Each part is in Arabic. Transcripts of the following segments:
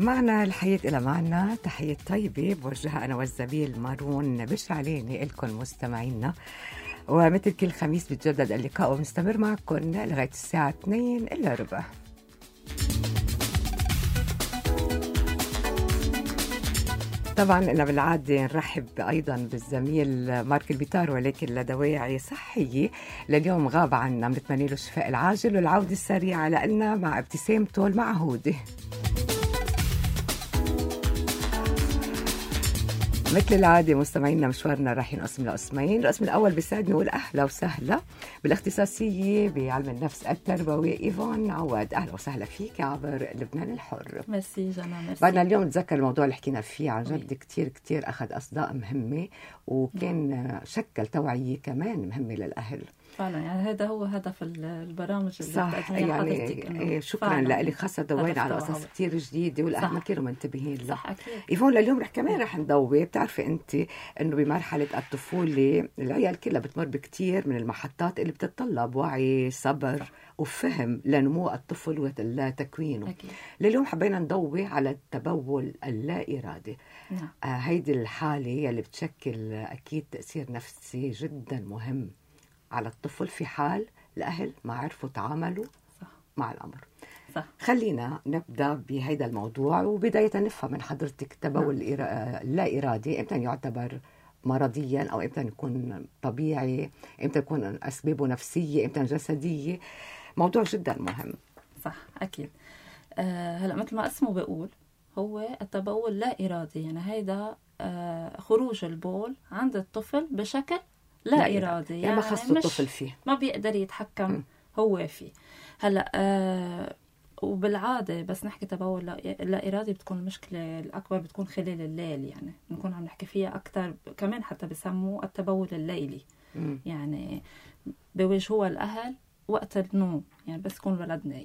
معنا الحياة إلى معنا تحية طيبة بوجهها أنا والزميل مارون بشعليني إلكم مستمعينا، ومثل كل خميس بيتجدد اللقاء ومستمر معكم لغاية الساعة 2 إلا ربع. طبعا أنا بالعادة نرحب أيضا بالزميل مارك البيتار، ولكن لدواعي صحية لليوم غاب عنا، بنتمنى له الشفاء العاجل والعودة السريعة لنا مع ابتسامته المعهودة. مثل العادة مستمعينا مشوارنا راح ينقسم لقسمين. القسم الأول بيسعدني نقول أهلا وسهلا بالاختصاصية بعلم النفس التربوي إيفون عواد. أهلا وسهلا فيك عبر لبنان الحر. ميرسي جانا. ميرسي. بعدنا اليوم نتذكر الموضوع اللي حكينا فيه عن جد كتير أخذ أصداء مهمة، وكان شكل توعية كمان مهمة للأهل فعلا. يعني هذا هو هدف البرامج اللي صح. يعني شكرا لك، خاصة دوينا على قصص كتير جديدة والأهل ما كانوا منتبهين لها. صح أكيد. إيفون لليوم كمان رح نضوي. بتعرفي أنت إنه بمرحلة الطفولة العيال كلها بتمر بكتير من المحطات اللي بتتطلب وعي، صبر وفهم لنمو الطفل وتكوينه. أكيد. لليوم حبينا نضوي على التبول اللا إرادي. نعم. هيدي الحالة اللي بتشكل أكيد تأثير نفسي جدا مهم على الطفل في حال الأهل ما عرفوا تعاملوا مع الأمر. صح. خلينا نبدأ بهذا الموضوع، وبداية نفهم من حضرتك التبول اللا إرادي إمتى يعتبر مرضيا، أو إمتى يكون طبيعي، إمتى يكون أسبابه نفسية، إمتى جسدية. موضوع جدا مهم. صح أكيد. هلأ مثل ما اسمه بيقول هو التبول لا إرادي، يعني هيدا خروج البول عند الطفل بشكل لا إرادي، يعني ما خص الطفل فيه، ما بيقدر يتحكم هو فيه. هلأ وبالعادة بس نحكي تبول لا إرادي بتكون المشكلة الأكبر بتكون خلال الليل، يعني بنكون عم نحكي فيها أكتر كمان، حتى بسموه التبول الليلي. يعني بيواجهوها الأهل وقت النوم، يعني بس يكون الولد نايم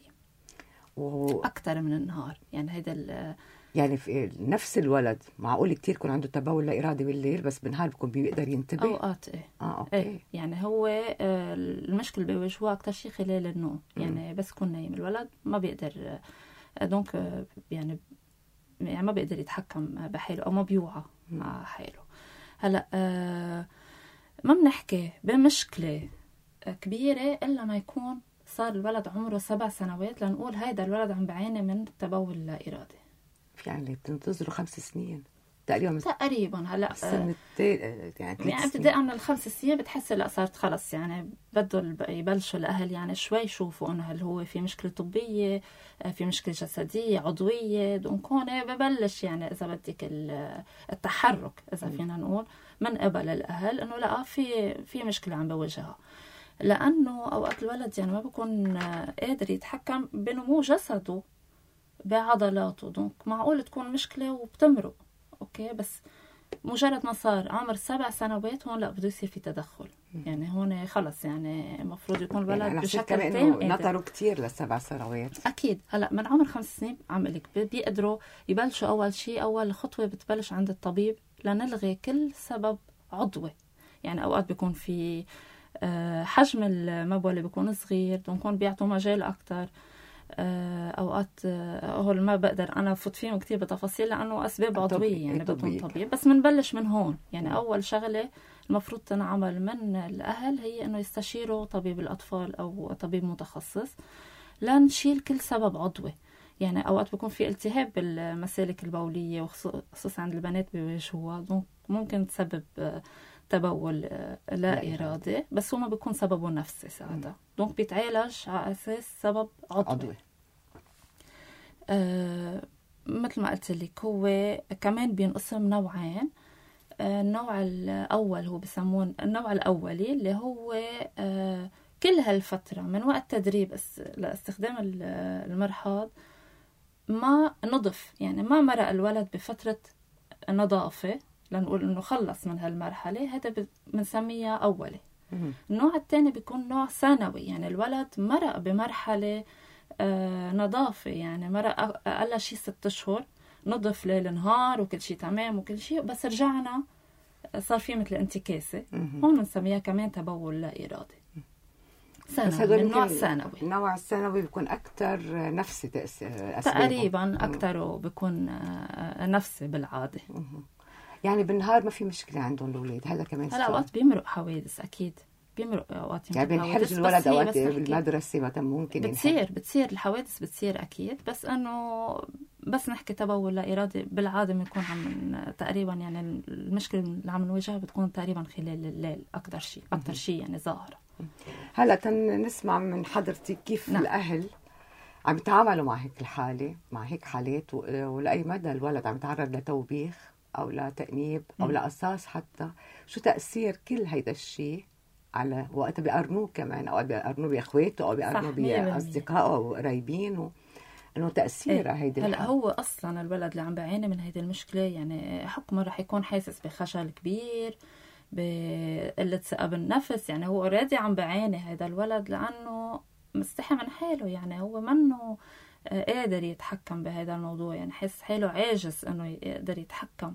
أكتر من النهار. يعني هيدا يعني في نفس الولد معقول كتير يكون عنده تبول لا إرادي بالليل، بس بالنهار بيكون بيقدر ينتبه أوقات. أوكي. إيه يعني هو المشكلة بيواجهوها أكتر شيء خلال النوم، يعني بس يكون نايم الولد ما بيقدر دونك يعني ما بيقدر يتحكم بحاله أو ما بيوعى مع حاله. هلأ ما بنحكي بمشكلة كبيرة إلا ما يكون صار الولد عمره 7 سنوات لنقول هيدا الولد عم بعاني من التبول لا إرادي. يعني بتنتظروا 5 سنين تقريبا. هلا يعني ابتداء من ال5 سنين بتحس لا صارت خلص، يعني بده يبلشوا الاهل يعني شوي يشوفوا انه هل هو في مشكله طبيه، في مشكله جسديه عضويه، دونك هون ببلش يعني اذا بدك التحرك اذا فينا نقول من قبل الاهل انه لا في مشكله عم بواجهها، لانه اوقات الولد يعني ما بيكون قادر يتحكم بنمو جسده بعضلاته، دونك معقول تكون مشكله وبتمرق. اوكي، بس مجرد ما صار عمر 7 سنوات هون لا بده يصير في تدخل. يعني هون خلص يعني المفروض يكون الولد يعني بشكل تام نطروا كتير ل7 سنوات. اكيد. هلا من عمر 5 سنين عم لك بيقدروا يبلشوا اول خطوه بتبلش عند الطبيب لنلغي كل سبب عضوي. يعني اوقات بيكون في حجم المبوله بيكون صغير، بنكون بيعطوا مجال اكثر. اوقات هول ما بقدر انا افوت فيهم كتير بتفاصيل لانه اسباب عضويه يعني بدهم طبيب، بس بنبلش من هون. يعني اول شغله المفروض تنعمل من الاهل هي انه يستشيروا طبيب الاطفال او طبيب متخصص لنشيل كل سبب عضوي. يعني اوقات بيكون في التهاب بالمسالك البوليه وخصوصا عند البنات بيواجهوها، ممكن تسبب تبول لا إرادي، بس هو ما بيكون سببه نفسي ساعتها، دونك بيتعالج على أساس سبب عضوي. مثل ما قلت لك هو كمان بينقسم نوعين. النوع الأول هو بسمون النوع الأولي اللي هو كل هالفترة من وقت تدريب لاستخدام المرحاض ما نضف، يعني ما مرق الولد بفترة نظافة لنقول انه خلص من هالمرحله، هذا بنسميها اولي. النوع الثاني بيكون نوع ثانوي، يعني الولد مرق بمرحله نظافه، يعني مرق اقل شيء 6 اشهر نضف ليل نهار وكل شيء تمام وكل شيء، بس رجعنا صار في مثل انتكاسه، هون بنسميها كمان تبول لا ارادي. بس هدول من نوع يمكن ثانوي. النوع الثانوي بيكون أكتر نفسي أسبابه. تقريبا أكتر بيكون نفسي بالعادة. يعني بالنهار ما في مشكلة عندهم الأولاد، هذا كمان هلا أوقات بيمرق حوادث، أكيد بيمرق أوقات يعني بنحرج الولد أوقات بالمدرسة مثلا ممكن بتصير الحوادث بتصير أكيد، بس إنه بس نحكي تبول لا إرادي بالعادة بنكون عم تقريبا يعني المشكلة اللي عم نواجهها بتكون تقريبا خلال الليل أكتر شيء يعني ظاهرة. هلا نسمع من حضرتك كيف الأهل عم يتعاملوا مع هيك الحالة، مع هيك حالات، ولأي مدى الولد عم يتعرض لتوبيخ أو لتأنيب أو لقصاص حتى، شو تأثير كل هيدا الشيء على وقت بيقارنوه كمان، أو بيقارنوه بإخواته أو بيقارنوه بأصدقائه أو قرايبينه، إنه تأثير هيدي هلا هو أصلا الولد اللي عم بيعاني من هيدي المشكلة يعني حكمه رح يكون حاسس بخجل كبير، بقلة ثقة بالنفس. يعني هو اوريدي عم بيعاني هيدا الولد لأنه مستحي من حاله، يعني هو منه قادر يتحكم بهذا الموضوع، يعني حس حاله عاجز انه يقدر يتحكم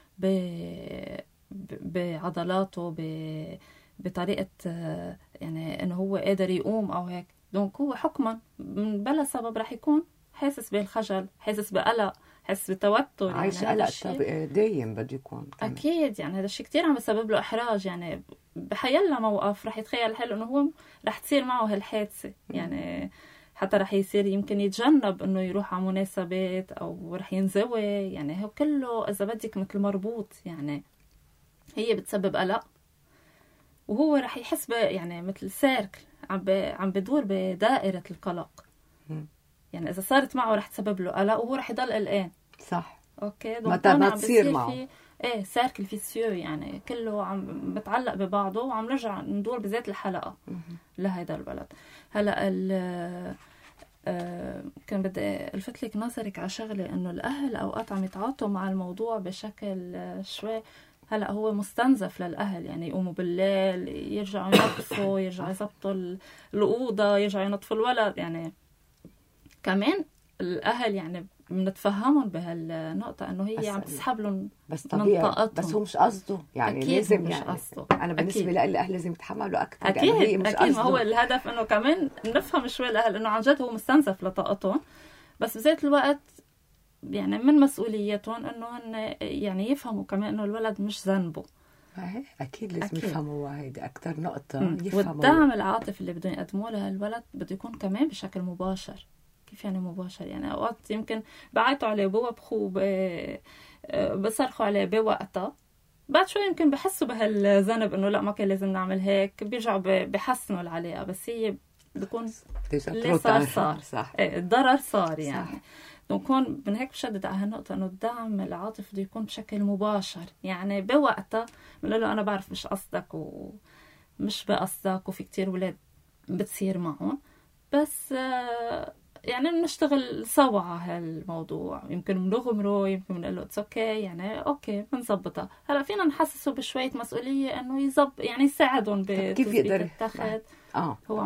بعضلاته، بطريقة يعني انه هو قادر يقوم او هيك. دونك هو حكما من بلا سبب رح يكون حاسس بالخجل، حاسس بقلق، حاسس بتوتر. عايش يعني قلق دايم بده يكون كمان. اكيد يعني هذا الشيء كتير عم بسبب له احراج، يعني بحيلا موقف رح يتخيل حاله انه هو رح تصير معه هالحادثة، يعني حتى رح يصير يمكن يتجنب انه يروح على مناسبات او رح ينزوي. يعني هو كله اذا بدك مثل مربوط، يعني هي بتسبب قلق وهو رح يحس يعني مثل سيركل عم بدور بدائرة القلق. يعني اذا صارت معه رح تسبب له قلق وهو رح يضل قلقان. صح. اوكي متى ما تصير معه سيركل فيسيو، يعني كله عم بتعلق ببعضه وعم نرجع ندور بذات الحلقة لهيدا الولد. هلا كان بدي الفت لك نظرك على شغله، انه الاهل اوقات عم يتعاطوا مع الموضوع بشكل شوي. هلا هو مستنزف للاهل، يعني يقوموا بالليل يرجعوا ينظفوا، يرجعوا يظبطوا الاوضه، يرجعوا ينظفوا الولد. يعني كمان الاهل يعني بنتفهمهم بهالنقطه انه هي عم تسحب لهم بس طبيعي، بس هو مش قصده، يعني لازم مش يعني قصده. انا بالنسبه لي الاهل لازم يتحملوا اكثر، اكيد هي مش اكيد ما هو الهدف انه كمان نفهم شوي الاهل انه عن جد هو مستنزف لطاقتهم، بس بذات الوقت يعني من مسؤوليتهم انه يعني يفهموا كمان انه الولد مش ذنبه. اكيد لازم يفهموا هيدي اكثر نقطه، يفهموا. والدعم العاطفي اللي بدهم يقدموه لهالولد بده يكون كمان بشكل مباشر. كيف يعني مباشر؟ يعني اوقات يمكن بعيطوا عليه بوبخوه، بصرخوا عليه بوقتها، بعد شوي يمكن بحسوا بهالذنب انه لا ما كان لازم نعمل هيك، بيرجعوا بحسنوا العلاقه، بس هي بكون اللي صار صح. الضرر صار يعني. نكون من هيك بشدد على هالنقطه انه الدعم العاطفي بده يكون بشكل مباشر، يعني بوقتها بنقول له انا بعرف مش قصدك ومش بقصدك، وفي كتير ولاد بتصير معهم، بس يعني بنشتغل سوا على هالموضوع. يمكن بنغمره، يمكن بنقول له اتس اوكي، يعني اوكي بنظبطها. هلا فينا نحسسه بشويه مسؤوليه انه يعني يساعدهم كيف يقدر يتخذ هو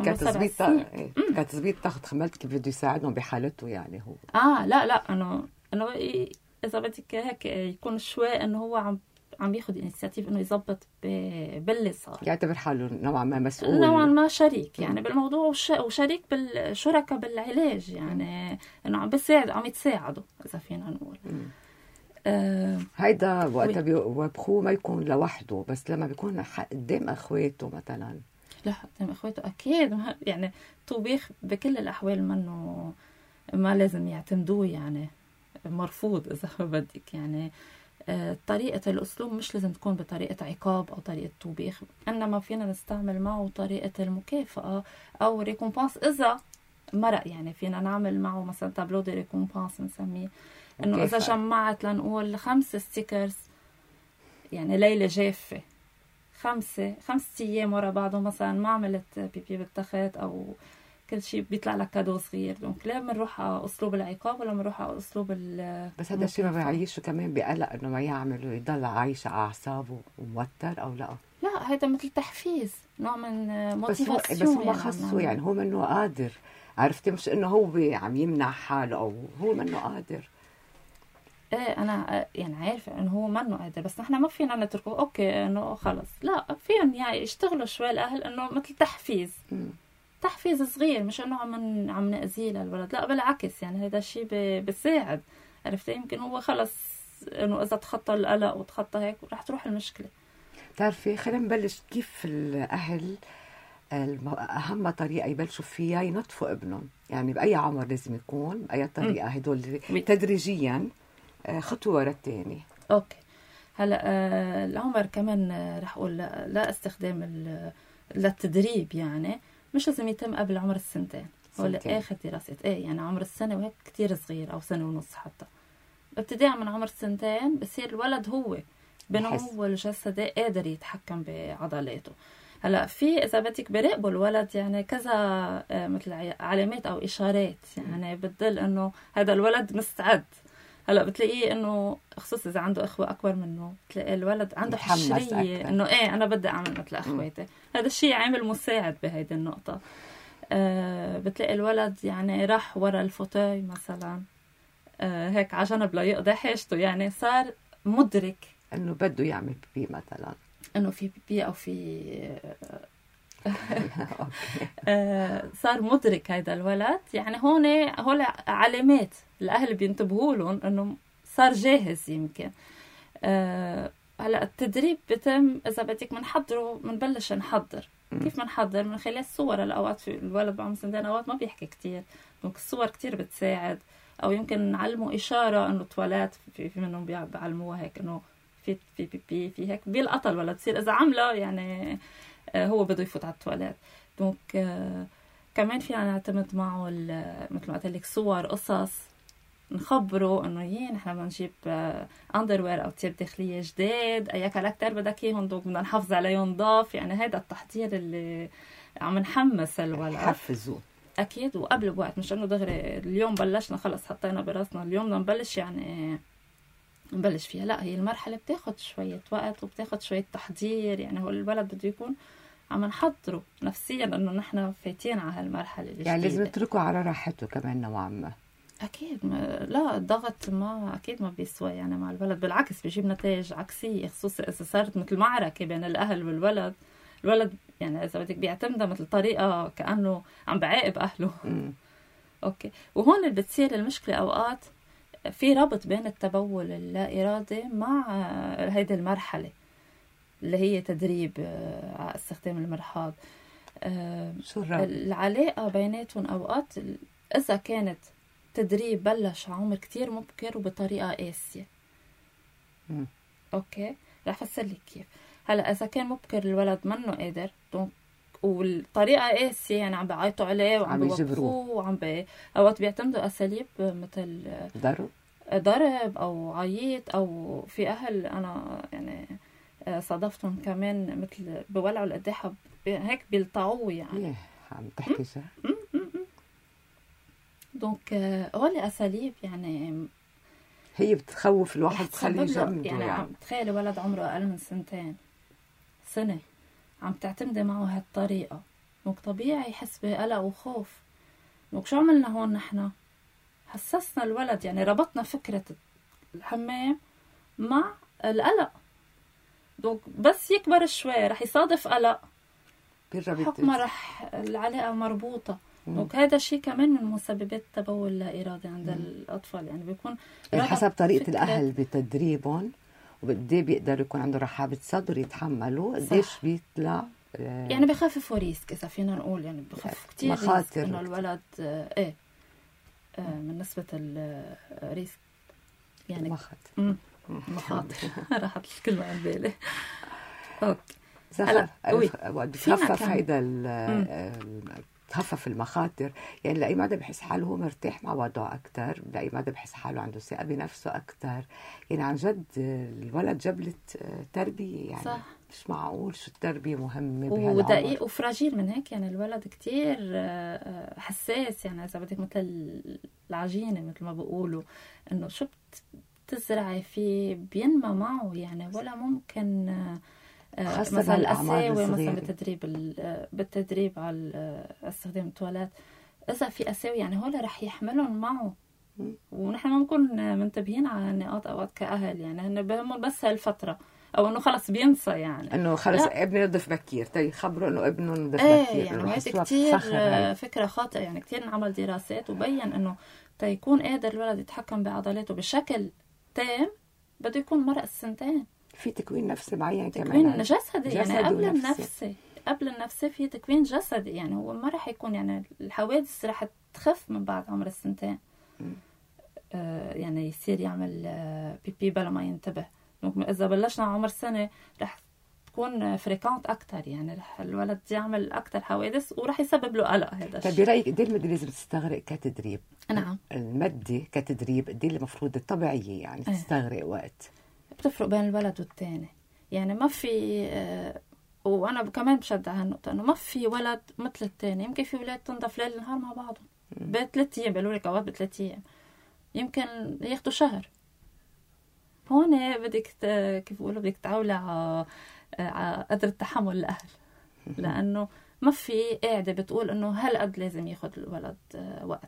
كتثبيت ضغط خملت كيف بده يساعدهم بحالته، يعني هو لا انه اذا بدك هيك يكون شوي انه هو عم ياخذ انيشيتيف انه يظبط باللي صار، يعتبر حاله نوعا ما مسؤول، نوعا ما شريك يعني بالموضوع، وشريك بالشركة بالعلاج، يعني انه عم يتساعدوا اذا فينا نقول. هيدا وقتها بخوه ما يكون لوحده، بس لما بيكون قدام اخواته مثلا. لا قدام اخواته اكيد يعني توبيخ بكل الاحوال منه، ما لازم يعتمدوه، يعني مرفوض اذا بدك. يعني طريقة الأسلوب مش لازم تكون بطريقة عقاب أو طريقة توبيخ، إنما فينا نستعمل معه طريقة المكافأة أو ريكومبانس إذا مرق. يعني فينا نعمل معه مثلا تابلو دي ريكومبانس نسميه، إنه إذا جمعت لنقول 5 ستيكرز، يعني ليلة جافة 5 أيام ورا بعضه مثلا ما عملت بيبي بالتخت أو كل شيء بيطلع لك كادو صغير. دونك لا بنروح على اسلوب العقاب ولا بنروح على اسلوب بس هذا الشيء ما بيعيشه كمان بقلق انه ما يعمل ويضل عايش على اعصابه وموتر او لا هذا مثل تحفيز، نوع من موتيفاسيون. بس هو ما خصه، يعني هو منه قادر، عرفتي؟ مش انه هو عم يمنع حاله او هو منه قادر. انا يعني عارفه انه هو منه قادر، بس نحن ما فينا نتركه اوكي انه خلص، لا فيهم يعني يشتغلوا شوي الاهل انه مثل تحفيز. تحفيز صغير، مش انه عم نأذيه للولد، لا بالعكس، يعني هذا الشيء بيساعد. عرفت؟ يمكن هو خلص انه اذا تخطى القلق وتخطى هيك رح تروح المشكله. بتعرفي، خلينا نبلش كيف الأهل أهم طريقة يبلشوا فيها ينطفوا ابنهم، يعني بأي عمر لازم يكون، بأي طريقة، هدول تدريجيا خطوة ورا الثاني. اوكي، هلا العمر كمان رح اقول لا استخدام للتدريب، يعني مش لازم يتم قبل عمر السنتين. هو اخر دراسة يعني عمر السنة وهيك كتير صغير، او سنة ونص حتى. ابتداء من عمر السنتين بصير الولد هو بنمو الجسدي قادر يتحكم بعضلاته. هلا في اذا بدك براقبوا الولد يعني كذا مثل علامات او اشارات يعني بتدل انه هذا الولد مستعد. هلا بتلاقيه انه خصوصا اذا عنده اخوه اكبر منه، بتلاقي الولد عنده حشريه انه انا بدي اعمل مثل اخواتي. هذا الشيء عامل مساعد بهيدي النقطه. بتلاقي الولد يعني راح ورا الفوتوي مثلا هيك على جنب ليقضي حاجته، يعني صار مدرك انه بده يعمل بيبي مثلا، انه في بيبي او في صار مدرك هذا الولد. يعني هول علامات الاهل بينتبهوا لهم انه صار جاهز. يمكن هلا التدريب بتم اذا بدك بنبلش نحضر. كيف بنحضر؟ من خلال الصور. الاوقات في الولد بعمر سنتين اوقات ما بيحكي كتير، دونك الصور كتير بتساعد. او يمكن نعلمه اشاره انه تواليت، في منهم بيعلموها هيك انه في في هيك بيلقطها الولد، بصير اذا عمله يعني هو بده يفوت على التواليت. دونك كمان فينا نعتمد معه مثل ما قلت لك صور، قصص، نخبره انه نحن بدنا نجيب اندروير او تياب داخليه جداد، اي كاركتر بدك اياهم، دونك بدنا نحافظ عليهم نضاف. يعني هذا التحضير اللي عم نحمس الولد، حفزوه اكيد. وقبل بوقت، مش انه دغري اليوم بلشنا خلص حطينا براسنا اليوم بدنا نبلش يعني نبلش فيها. لا، هي المرحله بتاخد شويه وقت وبتاخد شويه تحضير. يعني هو الولد بده يكون عم نحضره نفسيا انه نحن فايتين على هالمرحله الجديده. يعني لازم نتركه على راحته كمان نوعا ما. اكيد لا، الضغط ما اكيد ما بيسوى يعني مع الولد، بالعكس بيجيب نتائج عكسيه، خصوصا اذا صارت مثل معركه بين الاهل والولد. الولد يعني اذا بدك بيعتمدها مثل طريقه كانه عم بعاقب اهله. اوكي، وهون اللي بتصير المشكله. اوقات في ربط بين التبول اللا ارادي مع هيدي المرحله اللي هي تدريب على استخدام المرحاض. شو الربط؟ العلاقه بيناتهم اوقات اذا كانت تدريب بلش على عمر كتير مبكر وبطريقه قاسيه. اوكي، رح افسر لك كيف. هلا اذا كان مبكر الولد منه قادر، والطريقه قاسيه، يعني عم بيعيطوا عليه وعم بيوقفوه وعم اوقات بيعتمدوا اساليب مثل ضرب او عيط، او في اهل انا يعني صادفتهم كمان مثل بولعوا القداحه هيك بيلطعوه. يعني عم تحكي صح. دونك هول اساليب يعني هي بتخوف الواحد، تخليه جنبه. يعني تخيلي ولد عمره اقل من سنه عم تعتمدي معه هالطريقه، دونك طبيعي يحس بقلق وخوف. دونك شو عملنا هون؟ نحن حسسنا الولد، يعني ربطنا فكره الحمام مع القلق. دونك بس يكبر شوي رح يصادف قلق، حكم رح العلاقه مربوطه. دونك هذا الشيء كمان من مسببات التبول اللا إرادي عند الأطفال. يعني بيكون يعني حسب طريقة الأهل بتدريبهم وقد ايه بيقدروا يكون عندهم رحابة صدر يتحملوا، قديش بيطلع يعني بخففوا ريسك إذا فينا نقول. يعني بخفف كتير مخاطر إنه الولد من نسبة الريسك يعني مخاطر راحت الكلمة عن بالي. أوكي، هلا بتخفف هيدا تخفف المخاطر. يعني لاقي مدى بحس حاله هو مرتاح مع وضعه أكتر، لاقي مدى بحس حاله عنده ثقة بنفسه أكتر. يعني عن جد الولد جبلت تربية، يعني صح. مش معقول شو التربية مهمة بهالعمر، ودقيق وفراجيل من هيك. يعني الولد كتير حساس، يعني إذا بدك مثل العجينة مثل ما بيقولوا، إنه شو بتزرعي فيه بينمى معه. يعني ولا ممكن مثلا الأساوي مثلا بالتدريب على استخدام التواليت، إذا في أساوي يعني هولا رح يحملهم معه. ونحن ما بنكون منتبهين على النقاط أوقات كأهل. يعني هن بهمهم بس هالفترة، او انه خلص بينسى يعني انه خلص لا. ابني نضف بكير يخبروا انه ابنه نضف ايه بكير، يعني إنه هيك يحسوها كتير فخر هاي. فكرة خاطئة. يعني كتير انعمل دراسات وبين انه تيكون قادر الولد يتحكم بعضلاته بشكل تام بده يكون مرق السنتين. في تكوين نفسي معين كمان، تكوين جسدي يعني جسدي قبل ونفسي. النفسي. قبل النفسي في تكوين جسدي، يعني هو ما رح يكون يعني الحوادث رح تخف من بعد عمر السنتين. يعني يصير يعمل بيبي بلا ما ينتبه. إذا بلشنا عمر سنة رح تكون فريكانت أكتر، يعني رح الولد يعمل أكتر حوادث ورح يسبب له قلق. هذا طيب الشيء. برأيك قد ايه المادة لازم تستغرق كتدريب؟ نعم. المادة كتدريب قد ايه المفروض الطبيعية يعني تستغرق وقت؟ بتفرق بين الولد والتاني. يعني ما في وانا كمان بشجع هالنقطه انه ما في ولد مثل الثاني. يمكن في ولاد تنضف ليل نهار مع بعضهم ب3 ايام، بيقولوا لك اوقات ب3 ايام، يمكن ياخدوا شهر. هون بدك كيف بيقولوا بدك تعولي على قدر التحمل الاهل، لانه ما في قاعده بتقول انه هالقد لازم ياخد الولد وقت.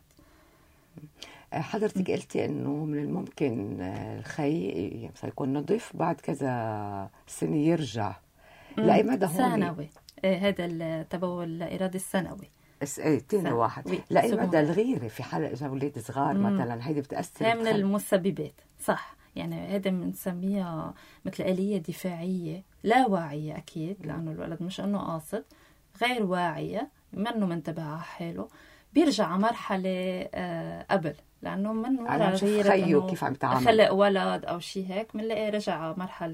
حضرتك قلتي انه من الممكن الخي مثلا يكون نظيف بعد كذا سنه يرجع. لاي مدى هون؟ ثانوي. هذا التبول الارادي السنوي. تاني واحد. لاي مدى الغيره في حال اجا اولاد صغار مثلا هيدي بتاثر؟ هي من المسببات، صح. يعني هذا بنسميها مثل آلية دفاعية لا واعية أكيد، لأنه الولد مش أنه قاصد، غير واعية، منه منتبه على حاله، بيرجع على مرحلة قبل، لأنه من وراء غيرة كيف عم يتعامل خلق ولد أو شيء هيك بنلاقي رجع على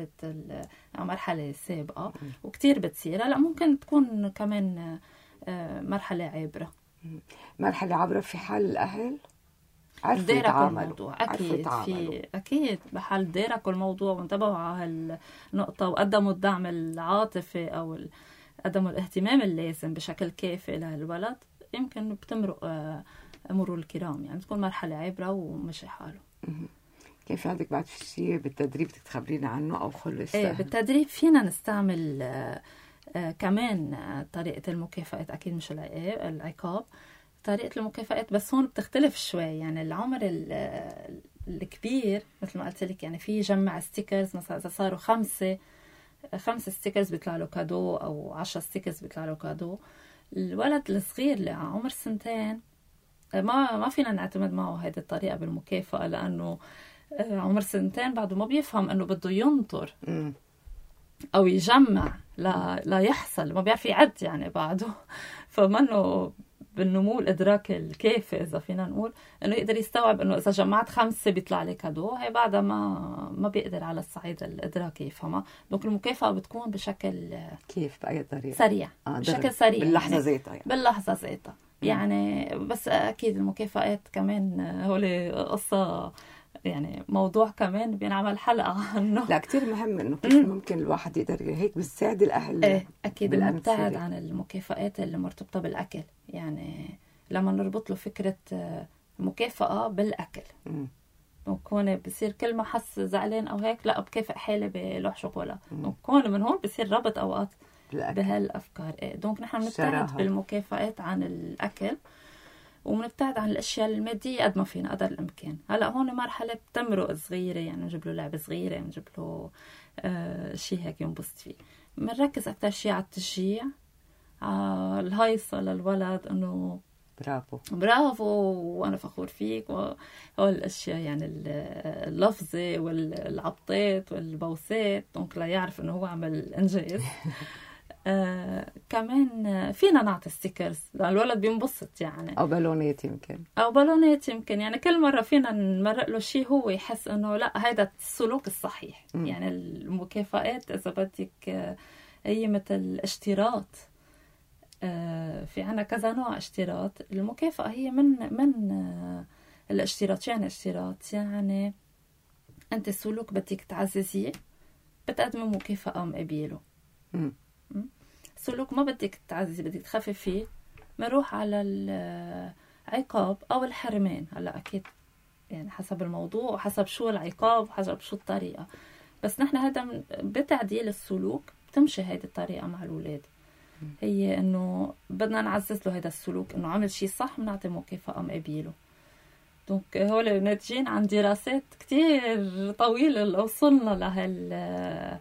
مرحلة سابقة. وكتير بتصير. هلا ممكن تكون كمان مرحلة عابرة. مرحلة عابرة في حال الأهل عرفوا الموضوع. أكيد بحال داركوا الموضوع وانتبهوا على هالنقطة وقدموا الدعم العاطفي أو قدموا الاهتمام اللازم بشكل كافي للولد، يمكن بتمرق مرور الكرام. يعني تكون مرحلة عبرة ومشي حاله. كان في عندك بعد شيء بالتدريب بدك تخبرينا عنه أو خلص؟ بالتدريب فينا نستعمل كمان طريقة المكافأة، أكيد مش العقاب، طريقة المكافآت. بس هون بتختلف شوي. يعني العمر الكبير مثل ما قلت لك، يعني في جمع ستيكرز مثلا إذا صاروا 5 ستيكرز بيطلع له كادو أو 10 ستيكرز بيطلع له كادو. الولد الصغير لعمر 2 سنين ما فينا نعتمد معه هذه الطريقة بالمكافأة، لأنه عمر 2 سنين بعده ما بيفهم أنه بده ينطر أو يجمع لا يحصل، ما بيعرف يعد يعني بعده. فمنه بالنمو الإدراكي الكافي إذا فينا نقول إنه يقدر يستوعب إنه إذا جمعت 5 بيطلع لي كادو. هي بعدها ما بيقدر على الصعيد الإدراكي يفهمها. دونك المكافأة بتكون بشكل كيف بأي طريقة؟ سريع. بشكل سريع باللحظة ذاتها يعني. باللحظة ذاتها يعني. بس أكيد المكافآت كمان هولي قصة، يعني موضوع كمان بينعمل حلقة عنه. لا كتير مهم إنه كيف ممكن الواحد يقدر هيك بيساعد الأهل. أكيد بنبتعد عن المكافآت اللي مرتبطة بالأكل. يعني لما نربط له فكرة مكافأة بالأكل وكون بصير كل ما حس زعلان أو هيك لا بكافئ حالي بلوح شوكولا، وكون من هون بصير ربط أوقات بهالأفكار. دونك نحن بنبتعد بالمكافآت عن الأكل وبنبتعد عن الاشياء الماديه قد ما فينا قدر الامكان. هلا هون مرحله بتمرق صغيره، يعني نجيب له لعبه صغيره، نجيب له شيء هيك ينبسط فيه. بنركز اكثر شيء على التشجيع، على الهيصه للولد انه برافو وانا فخور فيك وهول الاشياء، يعني اللفظه والعبطات والبوسات، دونك لا يعرف انه هو عمل انجاز. كمان فينا نعطي ستيكرز لأن الولد بينبسط يعني، أو بالونات يمكن يعني كل مرة فينا نمرق له شيء هو يحس أنه لا هذا السلوك الصحيح. يعني المكافآت إذا بدك هي مثل اشتراط. في عنا كذا نوع اشتراط. المكافأة هي من الاشتراط. يعني اشتراط يعني أنت السلوك بدك تعززيه بتقدم مكافأة مقابله. سلوك ما بدك تعززي بدك تخفف فيه بنروح على العقاب أو الحرمان. هلا أكيد يعني حسب الموضوع وحسب شو العقاب وحسب شو الطريقة، بس نحن هذا بتعديل السلوك بتمشي هيدي الطريقة مع الأولاد. هي إنه بدنا نعزز له هذا السلوك، إنه عمل شيء صح بنعطي مكافأة مقابله. دونك هول ناتجين عن دراسات كتير طويلة اللي وصلنا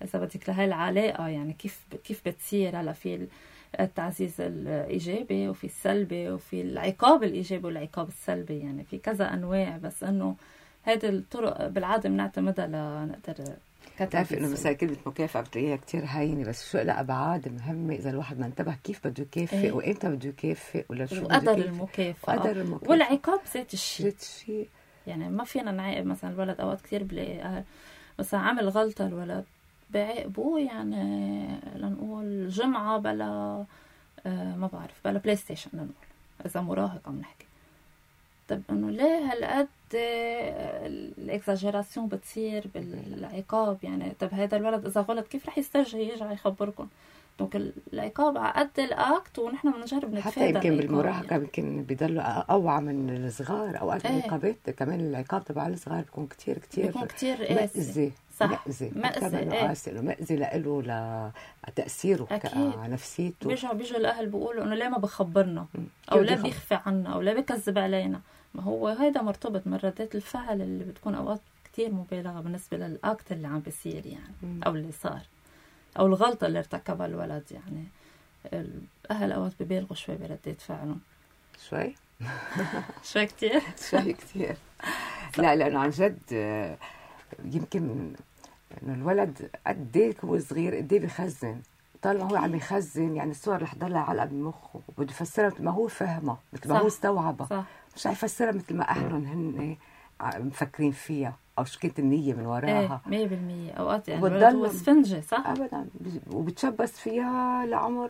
إذا بدك لهي العلاقة، يعني كيف بتصير. هلا في التعزيز الإيجابي وفي السلبي وفي العقاب الإيجابي والعقاب السلبي، يعني في كذا أنواع. بس إنه هذه الطرق بالعادة بنعتمدها لنقدر بتعرفي انه مثلا كلمه مكافاه بتلاقيها كتير هينه، بس شو لها ابعاد مهمه اذا الواحد ما انتبه كيف بده يكافئ إيه. وامتى بده يكافئ ولا شو وقدر بده المكافأة وقدر المكافاه والعقاب ذات الشيء. ذات الشيء. يعني ما فينا نعاقب مثلا الولد. اوقات كثير بلاقي أهل مثلا عمل غلطة الولد بعاقبوه، يعني لنقول جمعة بلا ما بعرف بلا بلاي ستيشن لنقول، إذا مراهق عم نحكي. طب إنه ليه هالقد الإكزاجيراسيون بتصير بالعقاب؟ يعني طب هذا الولد إذا غلط كيف رح يسترجع يرجع يخبركم؟ دونك العقاب على قد الأكت، ونحن بنجرب نتفادى حتى يمكن العقاب بالمراهقة يمكن بيضلوا أوعى من الصغار. أوقات إيه. العقابات كمان العقاب تبع الصغار بيكون كتير بيكون كتير قاسي. مأذي. صح. مأذي مأذي، أكثر منه إيه. قاسي، إنه مأذي لإله لتأثيره أكيد. على نفسيته. بيجوا الأهل بيقولوا إنه ليه ما بخبرنا، أو ليه بيخفي عنا، أو ليه بيكذب علينا. ما هو هيدا مرتبط من ردات الفعل اللي بتكون أوقات كتير مبالغة بالنسبة للأكت اللي عم بيصير يعني، أو اللي صار، أو الغلطة اللي ارتكبها الولد. يعني الأهل أوقات ببالغوا شوي بردات فعلهم. شوي شوي كتير. شوي كتير. لا لأنه عن جد يمكن إنه الولد قد ايه هو صغير قد ايه بيخزن. طالما هو عم يخزن يعني الصور رح تضلها علقة بمخه، وبده يفسرها مثل ما هو فهمها، مثل ما هو استوعبها. مش رح يفسرها مثل ما أهلهم هن مفكرين فيها، أو شو كانت النية من وراها. 100%. أوقات يعني الولد هو اسفنجة. صح. أبدا. وبتشبث فيها لعمر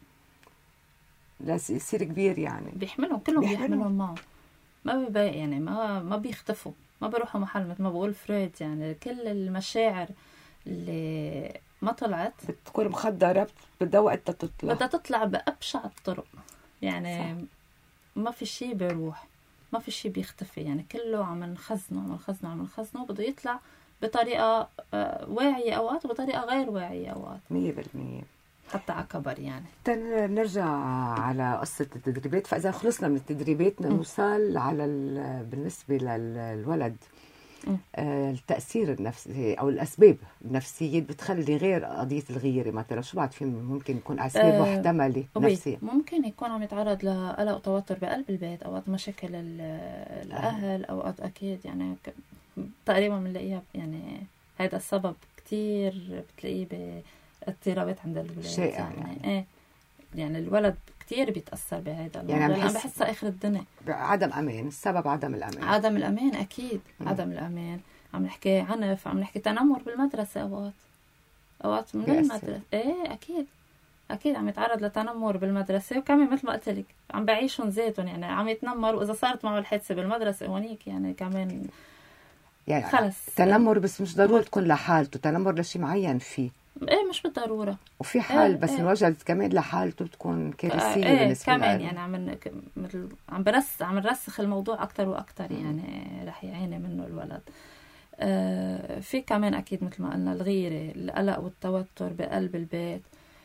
لا يصير كبير يعني. بيحملهم كلهم، بيحملهم معه، ما بيبقى يعني ما بيختفوا، ما بيروحوا محل. مثل ما بقول فرويد، يعني كل المشاعر اللي ما طلعت بتكون مخدرة، بدها وقت بدها تطلع بأبشع الطرق. يعني صح. ما في شيء بيروح، ما في شيء بيختفي. يعني كله عم نخزنه بده يطلع بطريقة واعية أوقات وبطريقة غير واعية أوقات. 100%. حتى على كبر يعني. نرجع على قصة التدريبات. فإذا خلصنا من التدريبات نوصل على بالنسبة للولد التأثير النفسي أو الأسباب النفسية بتخلي غير قضية الغيرة. مثلا شو بعد في ممكن يكون أسباب محتملة نفسية؟ ممكن يكون عم يتعرض لقلق وتوتر بقلب البيت، أوقات مشاكل الأهل، أوقات أكيد يعني تقريبا بنلاقيها. يعني هذا السبب كتير بتلاقيه باضطرابات عند الولاد يعني. إيه يعني الولد كتير بيتأثر بهذا الموضوع. يعني أنا بحسها آخر الدنيا. عدم أمان. السبب عدم الأمان. أكيد. عدم الأمان. عم نحكي عنف، عم نحكي تنمر بالمدرسة. أوقات من المدرسة. إيه أكيد عم يتعرض لتنمر بالمدرسة. وكمان مثل ما قلت لك عم بعيشهم ذاتهم، يعني عم يتنمر. وإذا صارت معه الحادثة بالمدرسة هونيك يعني كمان يعني خلص تنمر. بس مش ضروري تكون لحالته، تنمر لشي معين فيه. ايه مش بالضروره. وفي حال بس انوجدت كمان لحالته بتكون كارثيه بالنسبه كمان يعني عم نرسخ الموضوع اكثر واكثر. يعني رح يعاني منه الولد. في كمان اكيد مثل ما قلنا الغيره، القلق والتوتر بقلب البيت.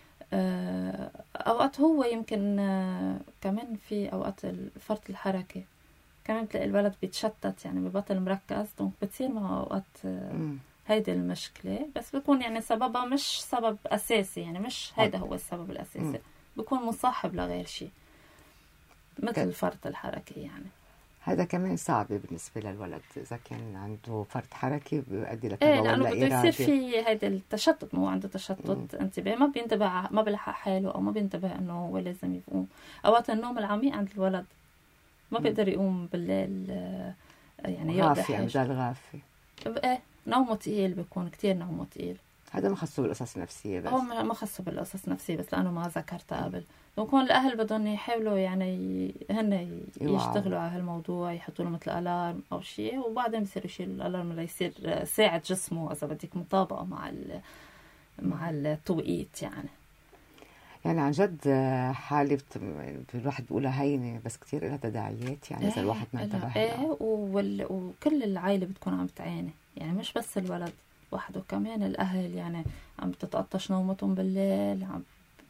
اوقات هو يمكن كمان في اوقات الفرط الحركي كمان بتلاقي الولد بيتشتت، يعني ببطل مركز. دونك بتصير معه اوقات هيدي المشكلة. بس بيكون يعني سببها مش سبب أساسي، يعني مش هيدا هو السبب الأساسي. بيكون مصاحب لغير شيء مثل الفرط الحركي. يعني هذا كمان صعب بالنسبة للولد إذا كان عنده فرط حركي بيؤدي لتبول لأنه بده يصير في هيدا التشتت. هو عنده تشتت انتباه، ما بينتبه، ما بيلحق حاله، أو ما بينتبه أنه هو لازم يقوم. أوقات النوم العميق عند الولد ما بيقدر يقوم بالليل. يعني غافي. نومه تقيل، بيكون كتير نومه تقيل. هذا ما خصه بالقصص النفسية بس. هو ما خصه بالقصص النفسية بس، لأنه ما ذكرتها قبل. بكون الأهل بدهم يحاولوا يعني هن يشتغلوا على هالموضوع، يحطوا له مثل ألارم أو شيء، وبعدين بصير يشيل الألارم ليصير ساعة جسمه إذا بدك مطابقة مع التوقيت. يعني عن جد حالة الواحد بيقولها هينة بس كتير لها تداعيات. يعني إذا الواحد ما انتبه وكل العائلة بتكون عم تعاني. يعني مش بس الولد وحده، كمان الأهل يعني عم تتقطش نومتهم بالليل، عم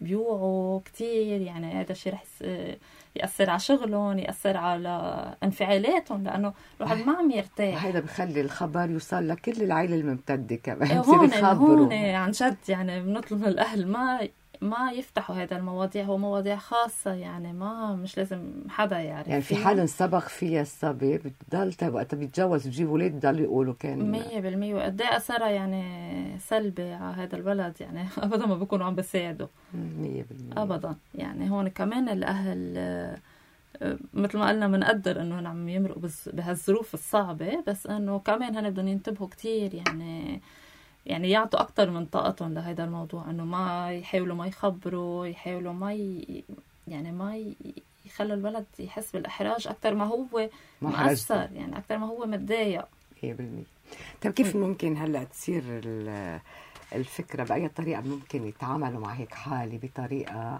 بيوعوا كتير، يعني هذا الشيء رح يأثر على شغلهم، يأثر على انفعالاتهم، لأنه الواحد ما عم يرتاح. هذا بخلي الخبر يوصل لكل العائلة الممتدة كمان. هون عن جد يعني بنطلب من الأهل ما يفتحوا هذا المواضيع، هو مواضيع خاصة، يعني مش لازم حدا يعرف يعني في حال انسبق فيها الصبي بتضل وقت بيتجوز بيجيب اولاد بضل يقولوا كان 100%. وقد ايه اثرها يعني سلبي على هذا الولد، يعني ابدا ما بيكونوا عم بيساعدوا 100%. ابدا. يعني هون كمان الاهل مثل ما قلنا بنقدر انه عم يمرقوا بهالظروف الصعبة، بس انه كمان هن بدهم ينتبهوا كتير، يعني يعطوا أكتر من طاقتهم لهذا الموضوع، إنه ما يحاولوا ما يخبروا، يحاولوا ما يخلوا الولد يحس بالإحراج أكتر ما هو مؤثر، يعني أكتر ما هو متضايق. 100%. طيب كيف ممكن هلأ تصير الفكرة بأي طريقة ممكن يتعاملوا مع هيك حالة بطريقة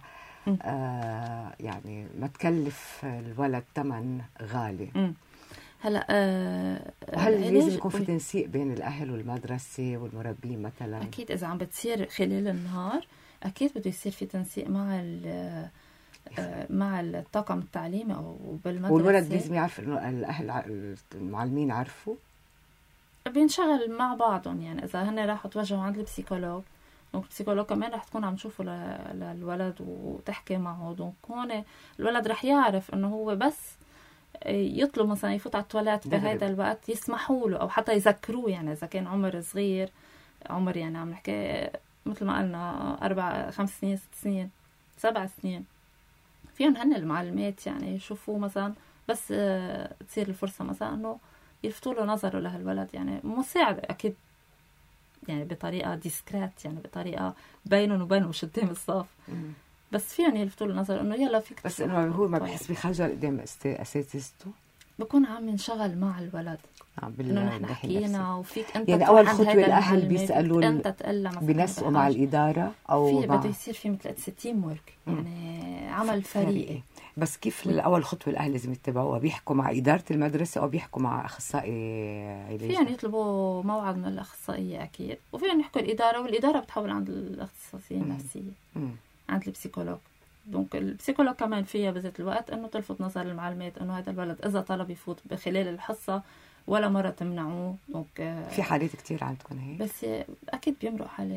يعني ما تكلف الولد ثمن غالي؟ هلا هل لازم يكون في تنسيق بين الاهل والمدرسه والمربين مثلا؟ اكيد اذا عم بتصير خلال النهار اكيد بده يصير في تنسيق مع الطاقم التعليمي او بالمدرسه. والولد لازم يعرف انه الاهل المعلمين عرفوا، بينشغل مع بعضهم. يعني اذا هن راحوا توجهوا عند البسيكولوج، دونك البسيكولوج كمان رح تكون عم تشوفه للولد وتحكي معه، دونك هون الولد رح يعرف انه هو بس يطلب مثلا يفوت على التواليت بهذا الوقت يسمحوا له، او حتى يذكروه. يعني اذا كان عمر صغير، عمر يعني عم نحكي مثل ما قلنا 4 5 سنين 6 سنين 7 سنين، فيهم هن المعلمات يعني يشوفوا مثلا بس تصير الفرصه مثلا انه يلفتوا له نظره لهالولد، يعني مساعده اكيد، يعني بطريقه ديسكريت، يعني بطريقه بينهم وبينهم مش قدام الصف، بس فيهم يلفتوا له نظر انه يلا فيك. بس انه هو ما بحس بخجل قدام اساتذته، بكون عم ينشغل مع الولد. انه نحن حكينا وفيك انت يعني اول خطوه الاهل بيسالوا انت تقلها مثلا بنسقوا مع الاداره او في بده يصير في مثل تيم ورك، يعني عمل فريقي. بس كيف اول خطوه الاهل لازم يتبعوها؟ بيحكوا مع اداره المدرسه او بيحكوا مع اخصائي علاج؟ فيهم يطلبوا موعد من الاخصائيه اكيد، وفيهم يحكوا الاداره، والاداره بتحول عند الاختصاصيه النفسيه عند البسيكولوج. دونك البسيكولوج كمان فيها بذات الوقت انه تلفت نظر المعلمات انه هذا الولد اذا طلب يفوت بخلال الحصه ولا مره تمنعوه. دونك في حالات كتير عندكم هيك؟ بس اكيد بيمرق حالات.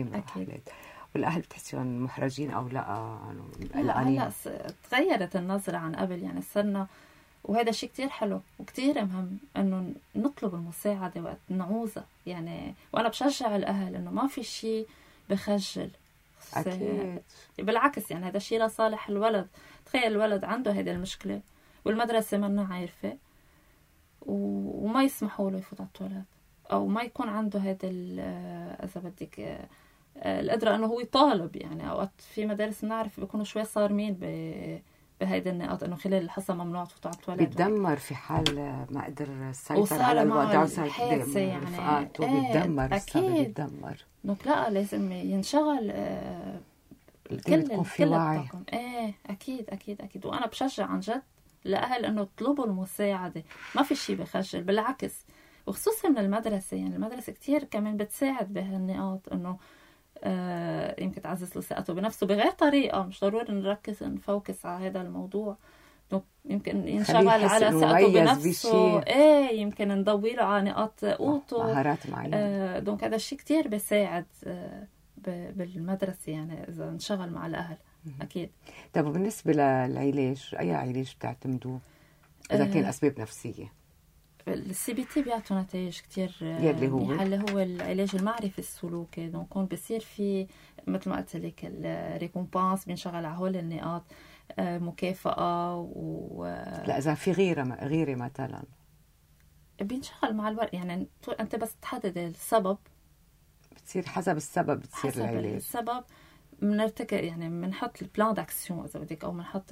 والاهل بتحسيهم محرجين او لا؟ هلا تغيرت النظره عن قبل، يعني صرنا، وهذا شيء كتير حلو وكتير مهم انه نطلب المساعده وقت نعوزها. يعني وانا بشجع الاهل انه ما في شيء بخجل أكيد. بالعكس، يعني هذا الشيء لصالح الولد. تخيل الولد عنده هذه المشكلة والمدرسة منا عارفة وما يسمحوا له يفوت على التواليت، أو ما يكون عنده هذا إذا بدك القدرة أنه هو يطالب. يعني أوقات في مدارس نعرف بيكونوا شوي صارمين بهيدي النقاط، انه خلال الحصه ممنوع تفوتوا على التواليت. بيتدمر في حال ما قدر يسيطر على الوضع وصار حادثه، يعني رفقاته بيتدمر، الصبي بيتدمر. دونك لا، لازم ينشغل كل الطاقم. اكيد. وانا بشجع عن جد الاهل انه يطلبوا المساعده، ما في شيء بخجل، بالعكس. وخصوصا من المدرسه، يعني المدرسه كتير كمان بتساعد بهالنقاط، انه يمكن تعزز له ثقته بنفسه بغير طريقة. مش ضروري نركز نفوكس على هذا الموضوع، يمكن ينشغل على ثقته بنفسه. يمكن نضوي له على نقاط قوته، مهارات معينة. دونك هذا الشيء كتير بيساعد بالمدرسة، يعني إذا نشغل مع الأهل. أكيد. طب بالنسبة للعلاج، أي علاج بتعتمدوه إذا كان أسباب نفسية؟ الCBT بيعطوا نتائج كتير اللي هو العلاج المعرفي السلوكي. دونك هون بصير في مثل ما قلت لك الريكومبانس، بينشغل على هول النقاط، مكافأة لا إذا في غيرة مثلا بينشغل مع الورق. يعني أنت بس تحدد السبب، بتصير حسب السبب بتصير العلاج. السبب بنرتكب، يعني بنحط البلان داكسيون إذا بدك، أو بنحط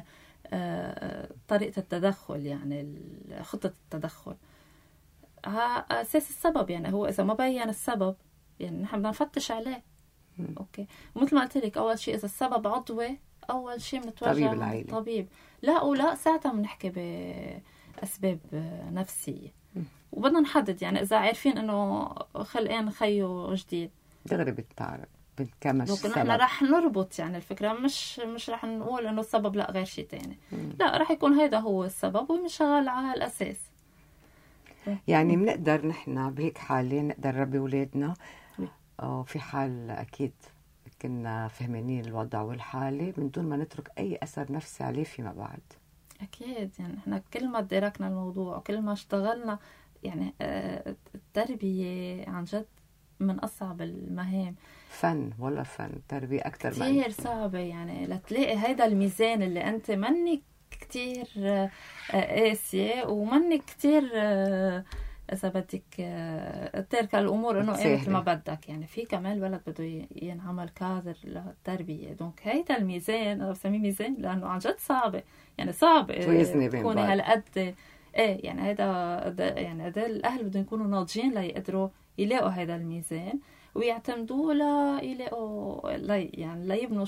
طريقة التدخل، يعني خطة التدخل. أساس السبب، يعني هو إذا ما بين السبب يعني نحن بدنا نفتش عليه. أوكي. ومثل ما قلت لك، أول شيء إذا السبب عضوي، أول شيء بنتوجه للطبيب. لا ساعتها بنحكي بأسباب نفسية، وبدنا نحدد. يعني إذا عارفين إنه خلقان خيو جديد، دغري بتعرف بنكمش ممكن السبب. نحن رح نربط يعني الفكرة، مش رح نقول انه السبب لا غير شيء تاني. لا، رح يكون هيدا هو السبب ونشتغل على هالاساس. يعني بنقدر نحن بهيك حالة نقدر نربي أولادنا في حال أكيد كنا فهمانين الوضع والحالة من دون ما نترك أي أثر نفسي عليه فيما بعد. أكيد يعني إحنا كل ما دركنا الموضوع وكل ما اشتغلنا يعني التربية عن جد من أصعب المهام. فن والله فن تربية أكتر كتير صعبة يعني لتلاقي هيدا الميزان اللي أنت منك كتير قاسية ومنك كتير إذا بدك ترك الأمور إنه مثل ما بدك. يعني في كمان الولد بده ينعمل كادر للتربية، دونك هيدا الميزان أنا بسميه ميزان لأنه عن جد صعبة، يعني صعب تكوني هالقد يعني هيدا يعني هذا الأهل بدهم يكونوا ناضجين ليقدروا يلاقوا هيدا الميزان ويعتمدوه يلاقوا يعني ليبنوا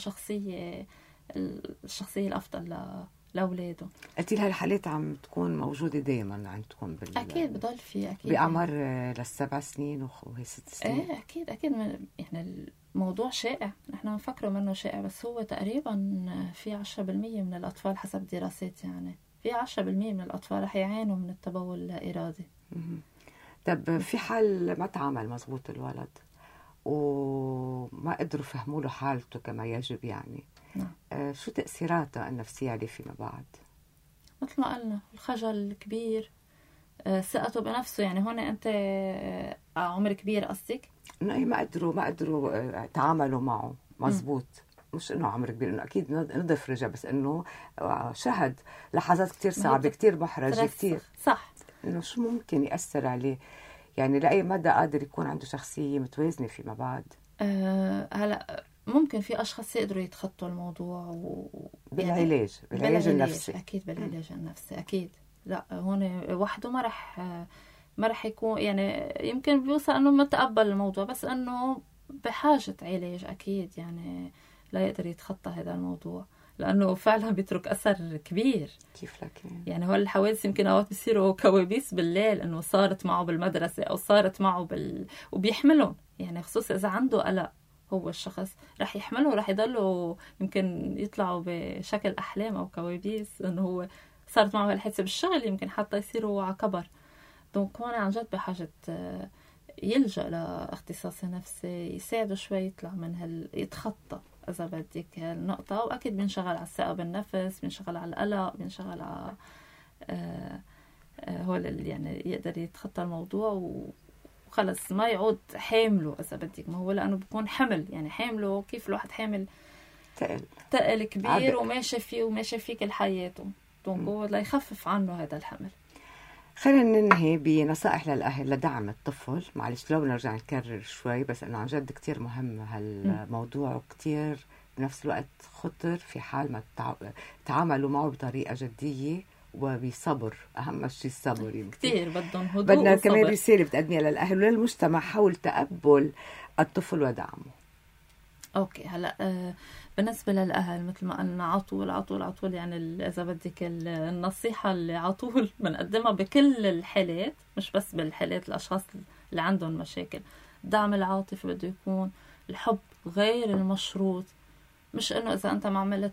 الشخصية الأفضل لأولادهم. قلتي لها الحالات عم تكون موجودة دايما عندكم أكيد بضل في أكيد بأعمار ل7 سنين وهي 6 سنين. أكيد يعني الموضوع شائع، نحن نفكره منه شائع بس هو تقريبا في 10% من الأطفال حسب دراسات، يعني في 10% من الأطفال رح يعانوا من التبول اللا إرادي. طب في حال ما تعامل مزبوط الولد وما قدروا فهموا له حالته كما يجب يعني شو تأثيراتها النفسية عليه فيما بعد؟ مثل ما قلنا الخجل الكبير، ثقته بنفسه. يعني هون أنت عمر كبير قصدك؟ إنه ما قدروا تعاملوا معه مزبوط. مش إنه عمر كبير، إنه أكيد نضيف رجع، بس إنه شهد لحظات كتير صعبة كتير محرجة كتير. صح. إنه شو ممكن يأثر عليه؟ يعني لأي مدى قادر يكون عنده شخصية متوازنة فيما بعد؟ هلأ ممكن في أشخاص يقدروا يتخطوا الموضوع بالعلاج النفسي. أكيد بالعلاج النفسي أكيد. لا هون وحده ما رح يكون يعني يمكن بيوصل أنه متقبل الموضوع، بس أنه بحاجة علاج أكيد يعني لا يقدر يتخطى هذا الموضوع لأنه فعلا بيترك أثر كبير. كيف لكن؟ يعني هو الحوادث يمكن أوقات بيصيروا كوابيس بالليل أنه صارت معه بالمدرسة أو صارت معه وبيحملهم، يعني خصوصا إذا عنده قلق هو الشخص رح يحمله ورح يضلوا يمكن يطلعوا بشكل أحلام أو كوابيس أنه هو صارت معه هالحادثة بالشغل، يمكن حتى يصيروا على كبر. دونك هون عن جد بحاجة يلجأ لاختصاصي نفسي يساعده شوي يطلع من يتخطى إذا بدك هالنقطة. وأكيد بنشغل على الثقة بالنفس، بنشغل على القلق، بنشغل على هو يعني يقدر يتخطى الموضوع وخلص ما يعود حامله إذا بدك. ما هو لأنه بيكون حمل، يعني حامله كيف الواحد حامل تقل كبير وماشي فيه كل حياته، دونك هو ليخفف عنه هذا الحمل. خلينا ننهي بنصائح للأهل لدعم الطفل. معلش لو نرجع نكرر شوي، بس أنه عن جد كتير مهم هالموضوع وكتير بنفس الوقت خطر في حال ما تعاملوا معه بطريقة جدية وبصبر. أهم شيء الصبر. يعني كتير بدهم هدوء بدنا كمان رسالة بتقدميها للأهل وللمجتمع حول تقبل الطفل ودعمه. أوكي هلأ بالنسبة للأهل مثل ما قلنا عطول يعني إذا بدك النصيحة اللي عطول بنقدمها بكل الحالات، مش بس بالحالات الأشخاص اللي عندهم مشاكل. الدعم العاطفي بده يكون الحب غير المشروط، مش إنه إذا أنت ما عملت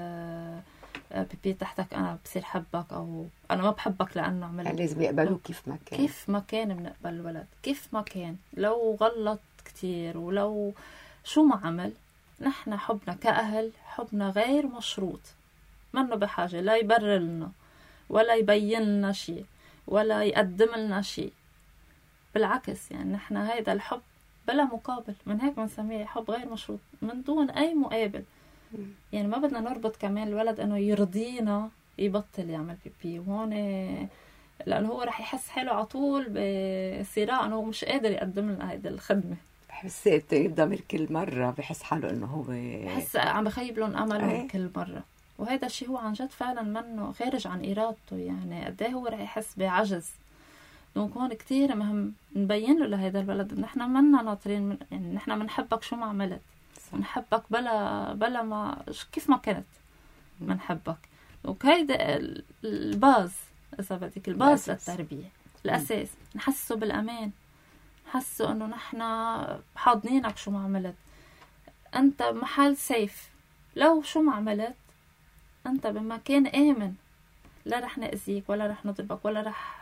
بيبي تحتك أنا بصير حبك أو أنا ما بحبك لأنه عملت. يعني لازم يقبلوه كيف ما كان بنقبل الولد كيف ما كان، لو غلط كتير ولو شو ما عمل. نحن حبنا كأهل حبنا غير مشروط، منه بحاجة لا يبرر لنا ولا يبين لنا شيء ولا يقدم لنا شيء. بالعكس يعني نحن هيدا الحب بلا مقابل، من هيك بنسميه حب غير مشروط من دون أي مقابل. يعني ما بدنا نربط كمان الولد إنه يرضينا يبطل يعمل بيبي، وهون لأنه هو رح يحس حاله عطول بصراع إنه مش قادر يقدم لنا هيدا الخدمة. بحس يضمر كل مرة بحس حاله إنه هو بحس عم بخيب لهم أملهم كل مرة، وهذا الشيء هو عن جد فعلا منه خارج عن إرادته. يعني قديه هو رح يحس بعجز. دونك هون كتير مهم نبين له لهذا الولد إن نحن منا ناطرين يعني نحن منحبك شو ما عملت، منحبك بلا ما كيف ما كنت منحبك. وهيدا الباز إذا بدك الباز للتربية الأساس. نحسه بالأمان، نحسه إنه نحن حاضنينك شو ما عملت. أنت محل سيف، لو شو ما عملت أنت بمكان آمن، لا رح نأذيك ولا رح نضربك ولا رح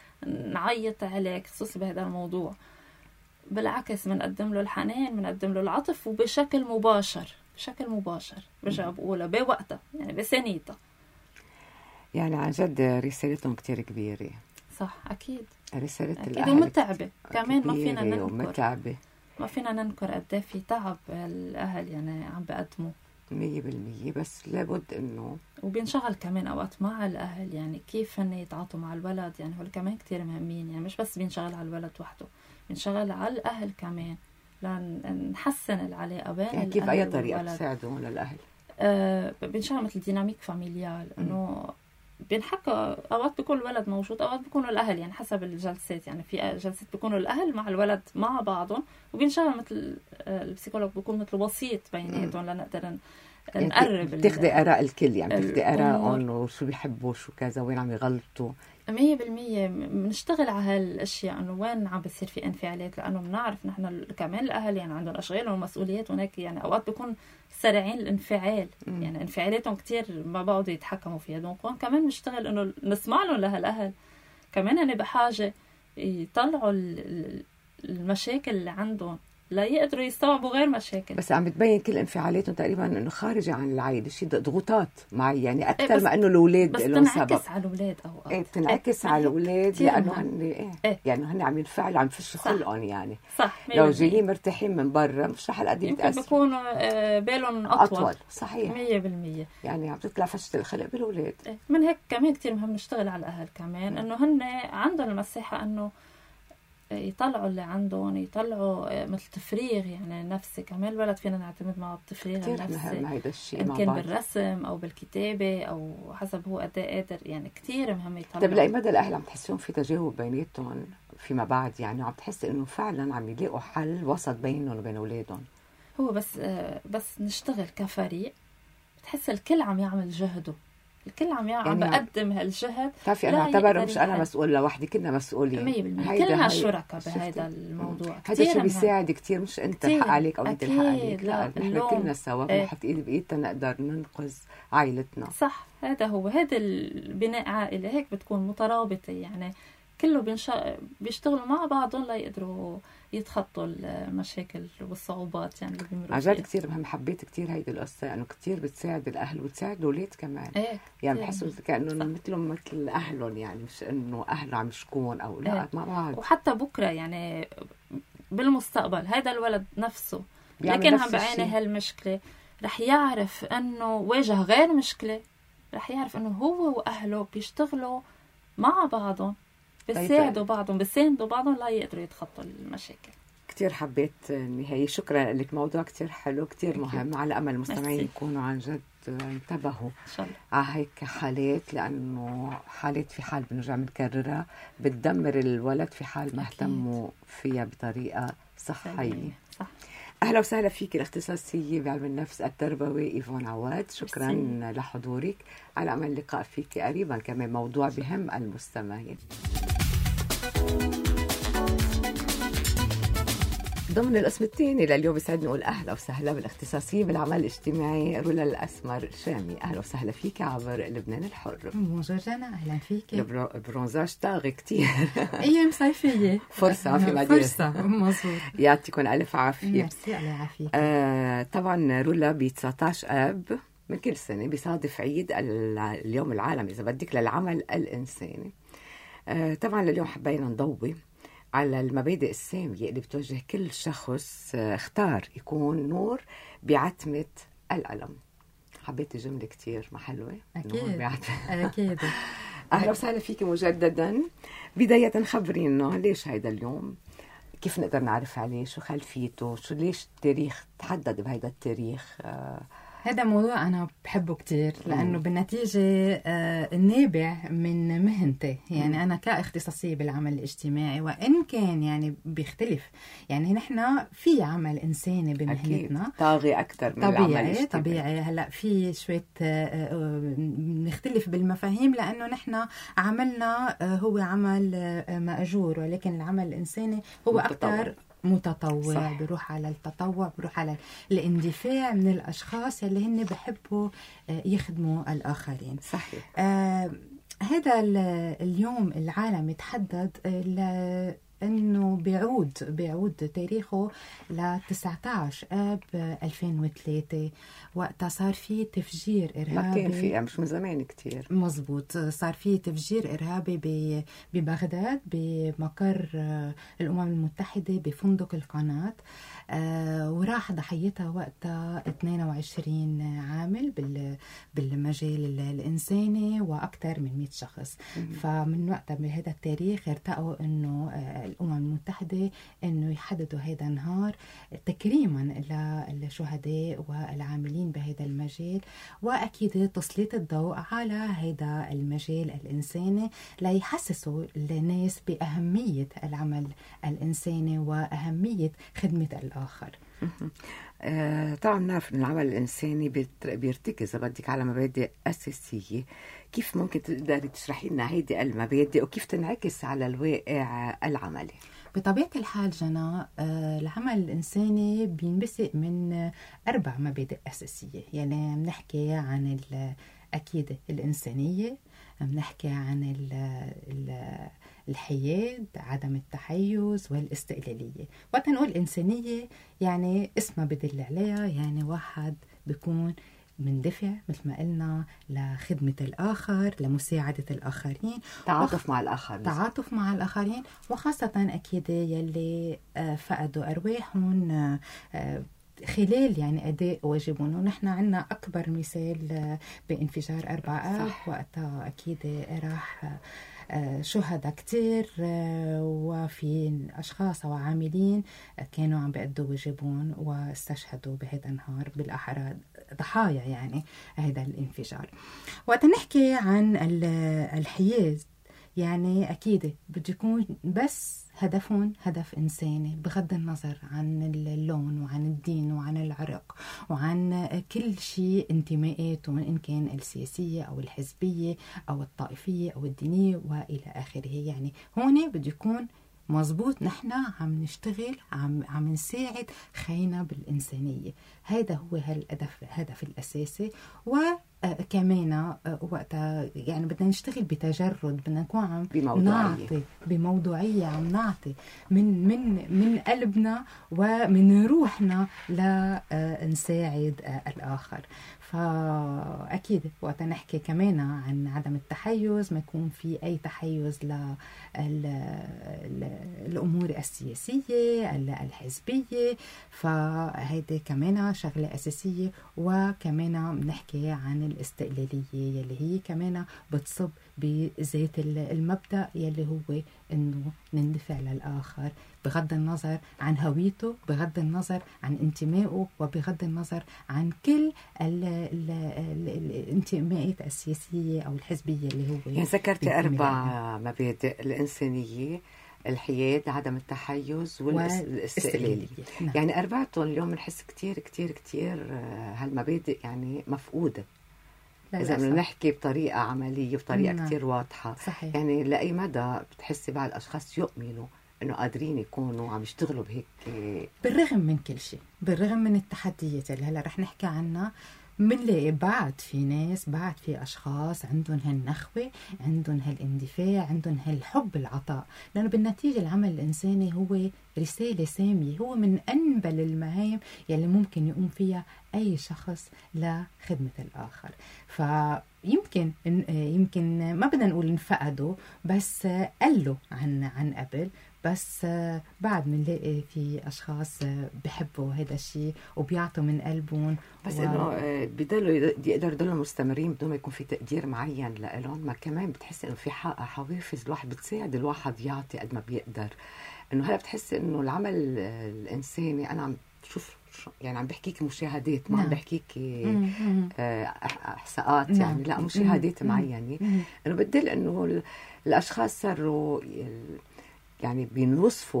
نعيط عليك خصوصي بهذا الموضوع. بالعكس بنقدم له الحنان، بنقدم له العطف، وبشكل مباشر، بشكل مباشر برجع بقولها بوقتها يعني بثانيتها. يعني عن جد رسالتهم كتير كبيرة. صح، أكيد رسالة أكيد، الأهل ومتعبة كمان، ما فينا كبيرة ننكر، ومتعبة. ما فينا ننكر قد ايه في تعب الأهل يعني عم بقدموا 100%. بس لابد إنه وبينشغل كمان أوقات مع الأهل، يعني كيف هن يتعاطوا مع الولد، يعني هول كمان كتير مهمين، يعني مش بس بينشغل على الولد وحده، بينشغل على الأهل كمان لنحسن العلاقة بين يعني كيف الأهل أي طريقة والولد. تساعدهم للأهل؟ بينشغل مثل ديناميك فاميليال، إنه بينحكى أوقات بيكون الولد موجود، أوقات بيكونوا الأهل، يعني حسب الجلسات، يعني في جلسات بيكونوا الأهل مع الولد مع بعضهم، وبينشغل مثل البسيكولوج بيكون مثل وسيط بيناتهم لنقدر نقرب. بتاخدي آراء الكل، يعني بتاخدي آراءهم وشو بيحبوا شو كذا، وين عم يغلطوا. 100% بنشتغل على هالاشياء، انه وين عم بتصير في انفعالات، لانه بنعرف نحن كمان الاهل يعني عندهم اشغال ومسؤوليات، هناك يعني اوقات بيكون سريعين الانفعال، يعني انفعالاتهم كتير ما بقعدوا يتحكموا فيها. دونك كمان بنشتغل انه نسمع لهم لهالاهل، كمان انا بحاجه يطلعوا المشاكل اللي عندهم لا يقدروا يستوعبوا غير مشاكل. بس عم بتبين كل انفعالاتهم تقريبا انه خارجه عن العائله، شيء ضغوطات معي يعني اكثر ما انه الاولاد لهم سبب. بس بتنعكس على الاولاد اوقات. بتنعكس على الاولاد لانه هن يعني هن عم ينفعلوا، عم يفشوا خلقهم يعني. صح. لو جايين مرتاحين من برا مش رح هالقد يتاثروا، يمكن بيكونوا بالهم اطول. صحيح 100%. يعني عم تطلع فشة الخلق بالاولاد. من هيك كمان كتير مهم نشتغل على الاهل كمان، انه هن عندهم المساحه انه يطلعوا اللي عندهم، يطلعوا مثل تفريغ يعني نفسي. كمان الولد فينا نعتمد معه التفريغ النفسي، هيدا الشيء إن كان بالرسم أو بالكتابة أو حسب هو قد ايه قادر، يعني كتير مهم يطلعوا. طيب لأي مدى الأهل عم تحسون في تجاوب بيناتهم فيما بعد، يعني عم تحس إنه فعلا عم يلاقوا حل وسط بينهم وبين أولادهم؟ هو بس نشتغل كفريق، بتحس الكل عم يعمل جهده، الكل عم بقدم هالجهد. بتعرفي أنا أعتبر مش أنا مسؤول لوحدي، كلنا مسؤولين 100%. كلنا شركاء بهذا الموضوع. هذا الشيء بيساعد كتير، مش أنت الحق عليك أو أنت الحق عليك، لا نحن كلنا سوا بنحط إيد بإيدنا نقدر ننقذ عائلتنا. صح، هذا هو، هذا البناء عائلة هيك بتكون مترابطة، يعني كله بيشتغلوا مع بعضهم ليقدروا يتخطوا المشاكل والصعوبات يعني اللي بيمروا فيها. عجل كتير مهم، حبيت كتير هيدي القصة، انه كتير بتساعد الاهل وتساعد الاولاد كمان. يعني بحسوا كأنه مثلهم مثل اهلهم، يعني مش انه اهله عم يشكون او لا مع بعض. وحتى بكرة يعني بالمستقبل هذا الولد نفسه لكن عم بعاني هالمشكلة رح يعرف انه واجه غير مشكلة، رح يعرف انه هو واهله بيشتغلوا مع بعضهم، بيساعدوا بعضهم، بيساندوا بعضهم لا يقدروا يتخطوا المشاكل. كتير حبيت النهاية، شكرا لك، موضوع كتير حلو كتير مهم، على أمل المستمعين يكونوا عن جد انتبهوا على هيك حالات، لأنه حالات في حال بنرجع بنكررها بتدمر الولد في حال ما اهتموا فيها بطريقة صحية. صح. أهلا وسهلا فيك الاختصاصية بعلم النفس التربوي إيفون عواد، شكرا لحضورك، على أمل اللقاء فيك قريبا، كمان موضوع بهم المستمعين. ضمن القسم الثاني لليوم بيسعدني نقول أهلا وسهلا بالاختصاصية بالعمل الاجتماعي رولا الأسمر شامي. أهلا وسهلا فيك عبر لبنان الحر. بونجور جانا، أهلا فيك. البرونزاج طاغي كتير. أيام صيفية فرصة في مدينة، فرصة مظبوط. يعطيكم ألف عافية. ميرسي، الله يعافيك. طبعا رولا ب 19 آب من كل سنة بيصادف عيد اليوم العالمي إذا بدك للعمل الإنساني. طبعا لليوم حبينا نضوي على المبادئ السامية اللي بتوجه كل شخص اختار يكون نور بعتمة الألم. حبيت الجملة كتير محلوة. أكيد أكيد. أهلا وسهلا فيك مجددا. بداية خبرينا ليش هيدا اليوم، كيف نقدر نعرف عليه، شو خلفيته، شو ليش التاريخ تحدد بهيدا التاريخ. هذا موضوع أنا بحبه كتير لأنه بالنتيجة نابع من مهنتي، يعني أنا كاختصاصية بالعمل الاجتماعي، وإن كان يعني بيختلف، يعني نحن في عمل إنساني بمهنتنا طاغي أكتر من العمل الاجتماعي. طبيعي. هلأ في شوية نختلف بالمفاهيم، لأنه نحن عملنا هو عمل مأجور، ولكن العمل الإنساني هو أكتر متطوع، صح. بروح على التطوع، بروح على الاندفاع من الأشخاص اللي هن بحبوا يخدموا الآخرين. صحيح. هذا اليوم العالمي تحدد انه بيعود تاريخه ل 19 اب 2003 وقتها صار في تفجير ارهابي. ما كان في مش من زمان كتير. مزبوط. صار في تفجير ارهابي ببغداد بمقر الامم المتحده بفندق القناه، وراح ضحيتها وقتها 22 عامل بالمجال الإنساني وأكثر من 100 شخص. فمن وقتها بهذا التاريخ ارتقوا إنه الأمم المتحدة إنه يحددوا هذا النهار تكريما للشهداء والعاملين بهذا المجال، وأكيد تسليط الضوء على هذا المجال الإنساني ليحسسوا الناس بأهمية العمل الإنساني وأهمية خدمة الآخر. طبعا نعرف ان العمل الانساني بيرتكز بدك على مبادئ اساسيه. كيف ممكن تقدري تشرحي لنا هيدي المبادئ وكيف تنعكس على الواقع العملي؟ بطبيعة الحال جنى، العمل الإنساني بينبثق من 4 مبادئ أساسية. يعني بنحكي عن أكيد الإنسانية، بنحكي عن الحياد، عدم التحيز والاستقلالية. وقت نقول إنسانية يعني اسمها بدل عليها، يعني واحد بيكون مندفع مثل ما قلنا لخدمة الآخر، لمساعدة الآخرين، تعاطف مع الآخر، تعاطف مع الآخرين، وخاصة أكيد يلي فقدوا أرواحهم خلال يعني أداء واجبهم. ونحن عنا أكبر مثال بانفجار 4 آب، وقتها أكيد راح شهداء كتير، وفي أشخاص أو عاملين كانوا عم بيأدوا واجبهم واستشهدوا بهذا النهار بالأحرى ضحايا يعني هذا الانفجار. وقت نحكي عن الحياز يعني أكيد بده يكون بس هدفهم هدف إنساني بغض النظر عن اللون وعن الدين وعن العرق وعن كل شيء انتماءاتهم، إن كان السياسية أو الحزبية أو الطائفية أو الدينية وإلى آخره. يعني هون بده يكون مزبوط نحن عم نشتغل، عم نساعد خينا بالإنسانية. هذا هو الهدف الأساسي. وكمان وقتها يعني بدنا نشتغل بتجرد، بدنا نكون عم نعطي بموضوعية، عم نعطي من قلبنا ومن روحنا لنساعد الآخر. فأكيد وقت نحكي كمان عن عدم التحيز، ما يكون في أي تحيز للأمور السياسية الحزبية، فهيدي كمان شغلة أساسية. وكمان بنحكي عن الاستقلالية يلي هي كمان بتصب بذات المبدأ يلي هو إنه نندفع للآخر بغض النظر عن هويته، بغض النظر عن انتمائه، وبغض النظر عن كل الانتماءات السياسية أو الحزبية اللي هو يعني ذكرتي 4 مبادئ: الإنسانية، الحياد، عدم التحيز والاستقلالية. نعم. يعني 4 اليوم نحس كتير كتير كتير هالمبادئ يعني مفقودة إذا بدنا نحكي بطريقة عملية بطريقة نعم. كتير واضحة. صحيح. يعني لأي مدى بتحسي بعض الأشخاص يؤمنوا إنه قادرين يكونوا عم يشتغلوا بهيك بالرغم من كل شيء، بالرغم من التحديات اللي هلا رح نحكي عنها؟ منلاقي بعد في ناس، بعد في أشخاص عندهم هالنخوة، عندهم هالاندفاع، عندهم هالحب العطاء. لأنه بالنتيجة العمل الإنساني هو رسالة سامية، هو من أنبل المهام يلي ممكن يقوم فيها أي شخص لخدمة الآخر. فيمكن ما بدنا نقول انفقدوا، بس قلوا عن قبل، بس بعد منلاقي في أشخاص بحبوا هذا الشيء وبيعطوا من قلبهم، بس إنه بيضلوا يقدروا مستمرين بدون ما يكون في تقدير معين لهم. ما كمان بتحس إنه في حوافز الواحد بتساعد الواحد يعطي قد ما بيقدر. إنه هلا بتحس إنه العمل الإنساني، أنا عم شوف يعني عم بحكيك مشاهدات، ما عم بحكيك إحصاءات يعني، لا مشاهدات معينة، إنه بدل إنه الأشخاص صاروا يعني بينوصفوا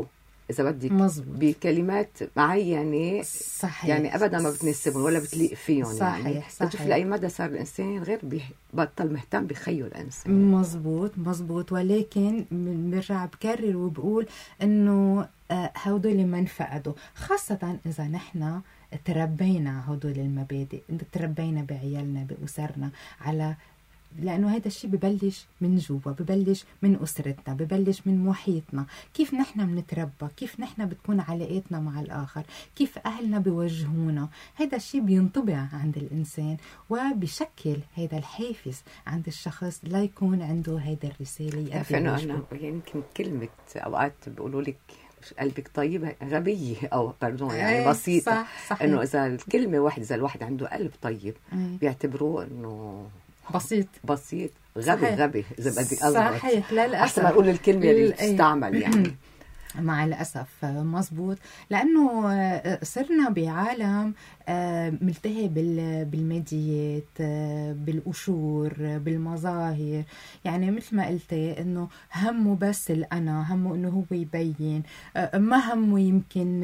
إذا بدك مزبوط. بكلمات معينة صحيح. يعني أبدا ما بتناسبهم ولا بتليق فيهم. صحيح. يعني صحيح. شوف لأي مدى صار الإنسان غير بطل مهتم بخيو الإنسان. مزبوط. ولكن برجع بكرر وبقول إنه هدول ما انفقدوا، خاصة إذا نحن تربينا هدول المبادئ، تربينا بعيالنا بأسرنا على، لأنه هذا الشيء ببلش من جوا، ببلش من أسرتنا، ببلش من محيطنا، كيف نحن بنتربى، كيف نحن بتكون علاقاتنا مع الآخر، كيف أهلنا بيوجهونا. هذا الشيء بينطبع عند الإنسان وبيشكل هذا الحافز عند الشخص لا يكون عنده هذا الرسالة. أنا يعني يمكن كلمة أوقات بيقولوا لك قلبك طيب غبية أو باردون يعني بسيطة. صح. إنه إذا الكلمة واحد، إذا الواحد عنده قلب طيب بيعتبروه إنه بسيط غبي إذا بدك أضبط. صحيح. للأسف أحسن ما أقول الكلمة اللي تستعمل يعني. مع الأسف مزبوط، لأنه صرنا بعالم ملتهي بالماديات، بالقشور، بالمظاهر. يعني مثل ما قلتي إنه همه بس الأنا، همه إنه هو يبين، ما همه يمكن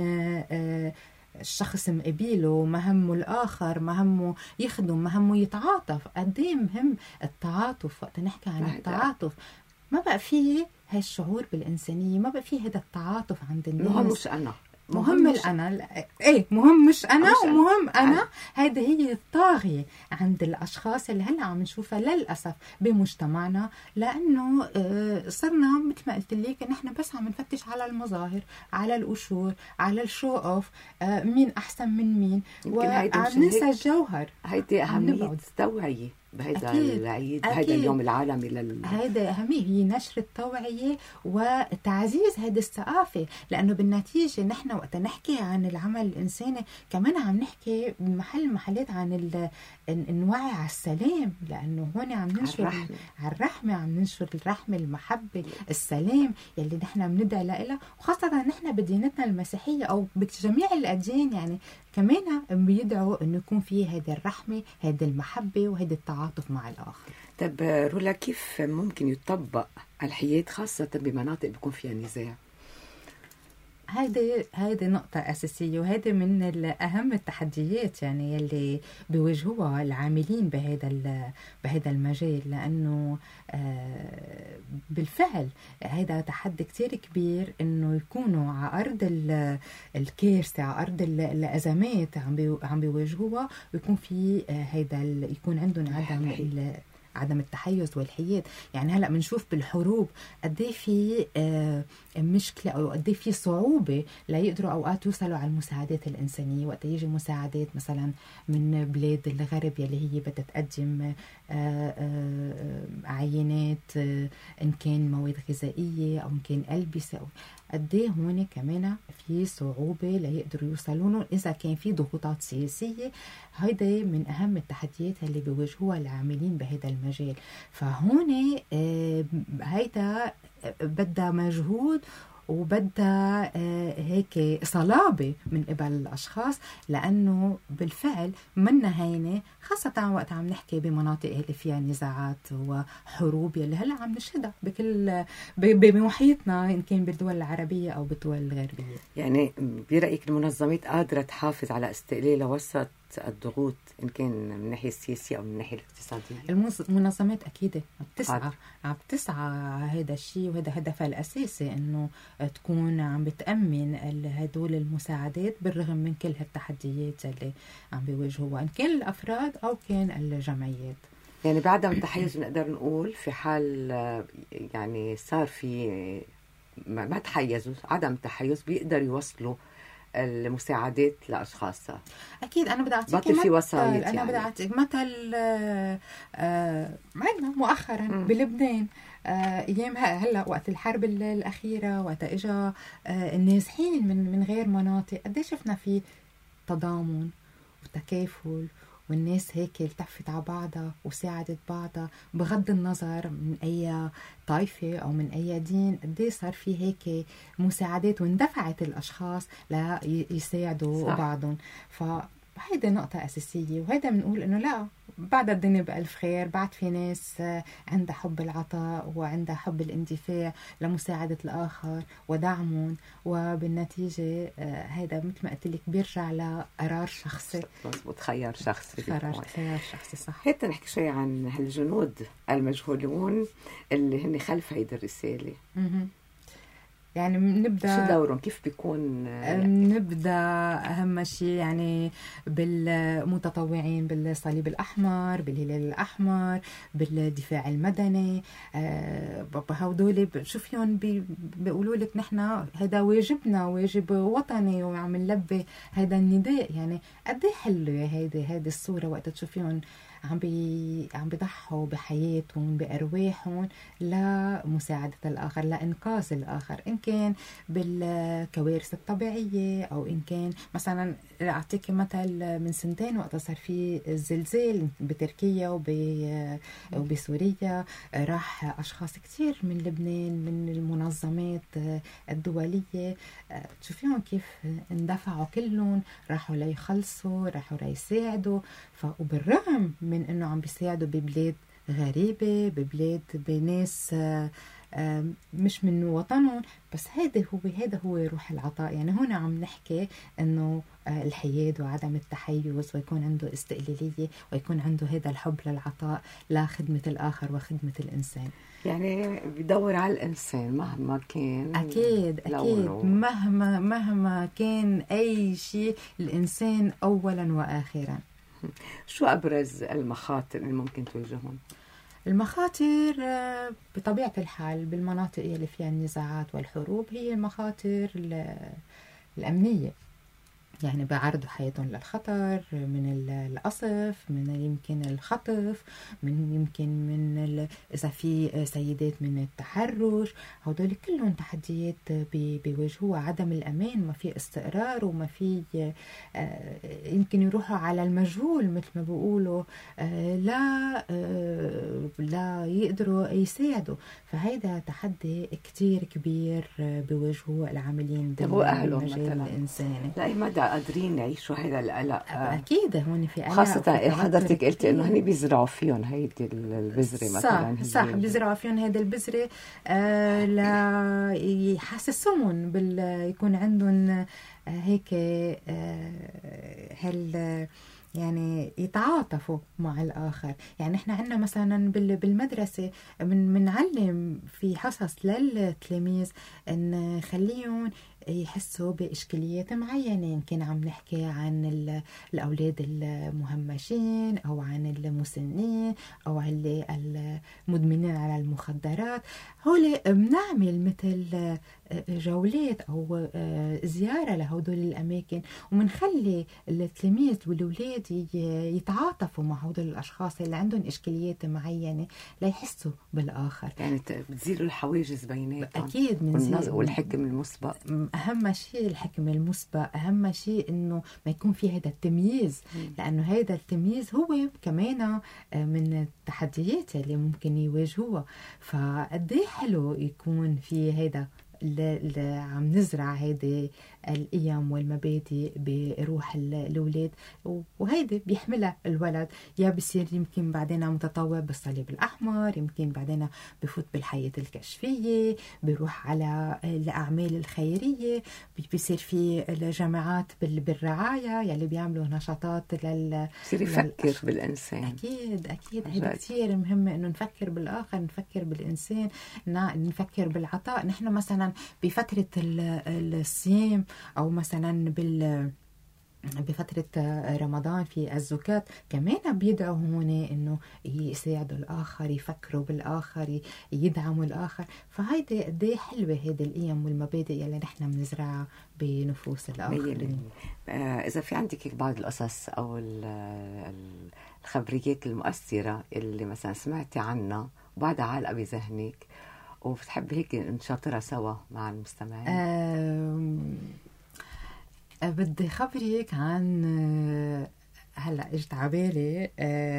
الشخص مقبيله، ما همه الآخر، ما همه يخدم، ما همه يتعاطف. قديه مهم التعاطف. وقت نحكي عن التعاطف ما بقى فيه هالشعور بالإنسانية، ما بقى فيه هذا التعاطف عند الناس. مهم مش أنا، مهم الأنا. مهم مش أنا ومهم أنا. هذه هي الطاغية عند الأشخاص اللي هلأ عم نشوفها للأسف بمجتمعنا، لأنه صرنا مثل ما قلت لك نحن بس عم نفتش على المظاهر، على القشور، على الشو أوف، مين أحسن من مين، وعم ننسى الجوهر. هيدي أهمية التوعية بهذا العيد، بهذا اليوم العالمي هذا أهمية، هي نشر التوعية وتعزيز هذه الثقافة. لأنه بالنتيجة نحن وقت نحكي عن العمل الإنساني كمان عم نحكي محلات عن نوعي على السلام، لأنه هون عم ننشر على الرحمة، عم ننشر الرحمة، المحبة، السلام يلي نحن بندعي لها. وخاصة نحن بدينتنا المسيحية أو بجميع الأديان يعني كمان بيدعوا إنه يكون فيه هذه الرحمة، هذه المحبة، وهذا التعاطف مع الآخر. طب رولا، كيف ممكن يطبق الحياة خاصة بمناطق بيكون فيها نزاع؟ هذه نقطة أساسية، وهذا من أهم التحديات يعني يلي بيواجهوها العاملين بهذا المجال. لأنه بالفعل هذا تحدي كتير كبير إنه يكونوا على أرض الكارثة، على أرض الأزمات عم بيواجهوها، ويكون في يكون عندهم عدم التحيز والحياد. يعني هلأ بنشوف بالحروب قديه في مشكلة أو قديه في صعوبة لا يقدروا أوقات يوصلوا على المساعدات الإنسانية. وقت يجي مساعدات مثلا من بلاد الغرب يلي هي بدها تقدم عينات، إن كان مواد غذائية أو إن كان ألبسة، قديه هون كمان في صعوبة لا يقدروا يوصلون إذا كان في ضغوطات سياسية. هيدا من أهم التحديات اللي بيواجهوها العاملين بهذا المجال. فهون هيدا بدها مجهود وبدها هيك صلابة من قبل الأشخاص، لأنه بالفعل منا هينة، خاصة وقت عم نحكي بمناطق اللي فيها نزاعات وحروب يلي هلا عم نشهدها بمحيطنا، إن كان بالدول العربية أو بالدول الغربية. يعني برأيك المنظمات قادرة تحافظ على استقلالها وسط الضغوط، إن كان من الناحية السياسية أو من الناحية الاقتصادية؟ المنظمات أكيد عم تسعى هذا الشيء، وهذا هدفها الأساسي، إنه تكون عم بتأمن هدول المساعدات بالرغم من كل هالتحديات اللي عم بيواجهوها، إن كان الأفراد أو كان الجمعيات. يعني بعدم التحيز نقدر نقول في حال يعني صار في ما تحيزوا، عدم تحيز بيقدر يوصلوا المساعدات لأشخاصها. أكيد. أنا بدي أعطيك بطل في وسايط. أنا بدي أعطيك مثل عندنا مؤخرا بلبنان، أيام هلا وقت الحرب الأخيرة، وقت إجا النازحين من غير مناطق، قد شفنا في تضامن وتكافل، والناس هيك التفت على بعضها وساعدت بعضها بغض النظر من أي طائفة أو من أي دين. قديه صار في هيك مساعدات واندفعت الأشخاص ليساعدوا بعضهم. وهيدا نقطة أساسية، وهيدا بنقول إنه لا، بعد الدنيا بألف خير، بعد في ناس عندها حب العطاء وعندها حب الاندفاع لمساعدة الآخر ودعمهم، وبالنتيجة هيدا مثل ما قلت لك بيرجع لقرار شخصي. مظبوط، خيار شخصي. خيار شخصي، صح. هيك نحكي شوي عن هالجنود المجهولون اللي هن خلف هيدي الرسالة. يعني نبدأ شو دورهم، كيف بيكون؟ نبدأ أهم شيء يعني بالمتطوعين بالصليب الأحمر، بالهلال الأحمر، بالدفاع المدني. هودول شو فيهم بيقولوا لك نحن هذا واجبنا، واجب وطني، وعم نلبي هذا النداء. يعني قد ايه حلوة هيدي الصورة وقت تشوفيهم عم بيضحوا بحياتهم بأرواحهم لمساعدة الآخر، لإنقاذ الآخر، إن كان بالكوارث الطبيعية أو إن كان مثلا أعطيك مثل من سنتين وقت صار في الزلزال بتركيا وبسوريا، راح أشخاص كتير من لبنان من المنظمات الدولية، تشوفيهم كيف اندفعوا كلهم، راحوا ليخلصوا، راحوا ليساعدوا. وبالرغم من انه عم بيساعدوا ببلاد غريبة، ببلاد بناس مش من وطنهم، بس هذا هو روح العطاء. يعني هنا عم نحكي انه الحياد وعدم التحيز، ويكون عنده استقلالية، ويكون عنده هذا الحب للعطاء لخدمة الآخر وخدمة الإنسان. يعني بدور على الإنسان مهما كان. أكيد مهما كان أي شيء، الإنسان أولا وآخرا. شو أبرز المخاطر اللي ممكن تواجههم؟ المخاطر بطبيعة الحال بالمناطق اللي فيها النزاعات والحروب هي المخاطر الأمنية. يعني بعرضوا حياتهم للخطر من القصف، من يمكن الخطف، من يمكن من إذا في سيدات من التحرش. هدول كلهم تحديات بيواجهوها، عدم الأمان، ما في استقرار وما في يمكن يروحوا على المجهول مثل ما بيقولوا، لا يقدروا يساعدوا. فهيدا تحدي كتير كبير بيواجهوه العاملين بالمجال الإنساني. لا مدى قادرين يعيشوا هذا القلق؟ أكيد هون في قلق، خاصة حضرتك قلتي إنه هني بيزرعوا فيهم هيدي البذرة مثلا. صح بيزرعوا فيهم هيدي البذرة ليحسسون يكون عندهم هيك يعني يتعاطفوا مع الآخر. يعني احنا عندنا مثلا بالمدرسة بنعلم في حصص للتلاميذ ان خليهم يحسوا بإشكاليات معينة، يمكن عم نحكي عن الأولاد المهمشين أو عن المسنين أو المدمنين على المخدرات. هول بنعمل مثل جولات أو زيارة لهدول الأماكن، ومنخلي التلاميذ والأولاد يتعاطفوا مع هدول الأشخاص اللي عندهم إشكاليات معينة ليحسوا بالآخر. يعني بتزيلوا الحواجز بيناتهم. أكيد والحكم المسبق. أهم شيء الحكم المسبق، أهم شيء إنه ما يكون في هذا التمييز، لأنه هذا التمييز هو كمان من التحديات اللي ممكن يواجهوها. فقديه حلو يكون في هذا اللي عم نزرع هيدي القيم والمبادئ بروح الأولاد، وهيدي بيحملها الولد. يا بصير يمكن بعدين متطوع بالصليب الأحمر، يمكن بعدين بفوت بالحياة الكشفية، بيروح على الأعمال الخيرية، بيصير في الجامعات بالرعاية يلي بيعملوا نشاطات بصير يفكر بالإنسان. أكيد هيدا كتير مهم إنه نفكر بالآخر، نفكر بالإنسان، نفكر بالعطاء. نحن مثلا بفترة الصيام أو مثلا بفترة رمضان في الزكاة كمان بيدعوا هون إنه يساعدوا الآخر، يفكروا بالآخر، يدعموا الآخر. فهيدي قديه حلوة هيدي القيم والمبادئ اللي نحن بنزرعها بنفوس الآخرين. إذا في عندك بعض القصص أو الخبريات المؤثرة اللي مثلا سمعتي عنها وبعدها عالقة بذهنك وبتحبي هيك نشاطرها سوا مع المستمعين؟ بدي خبرك عن هلا اجت عبالي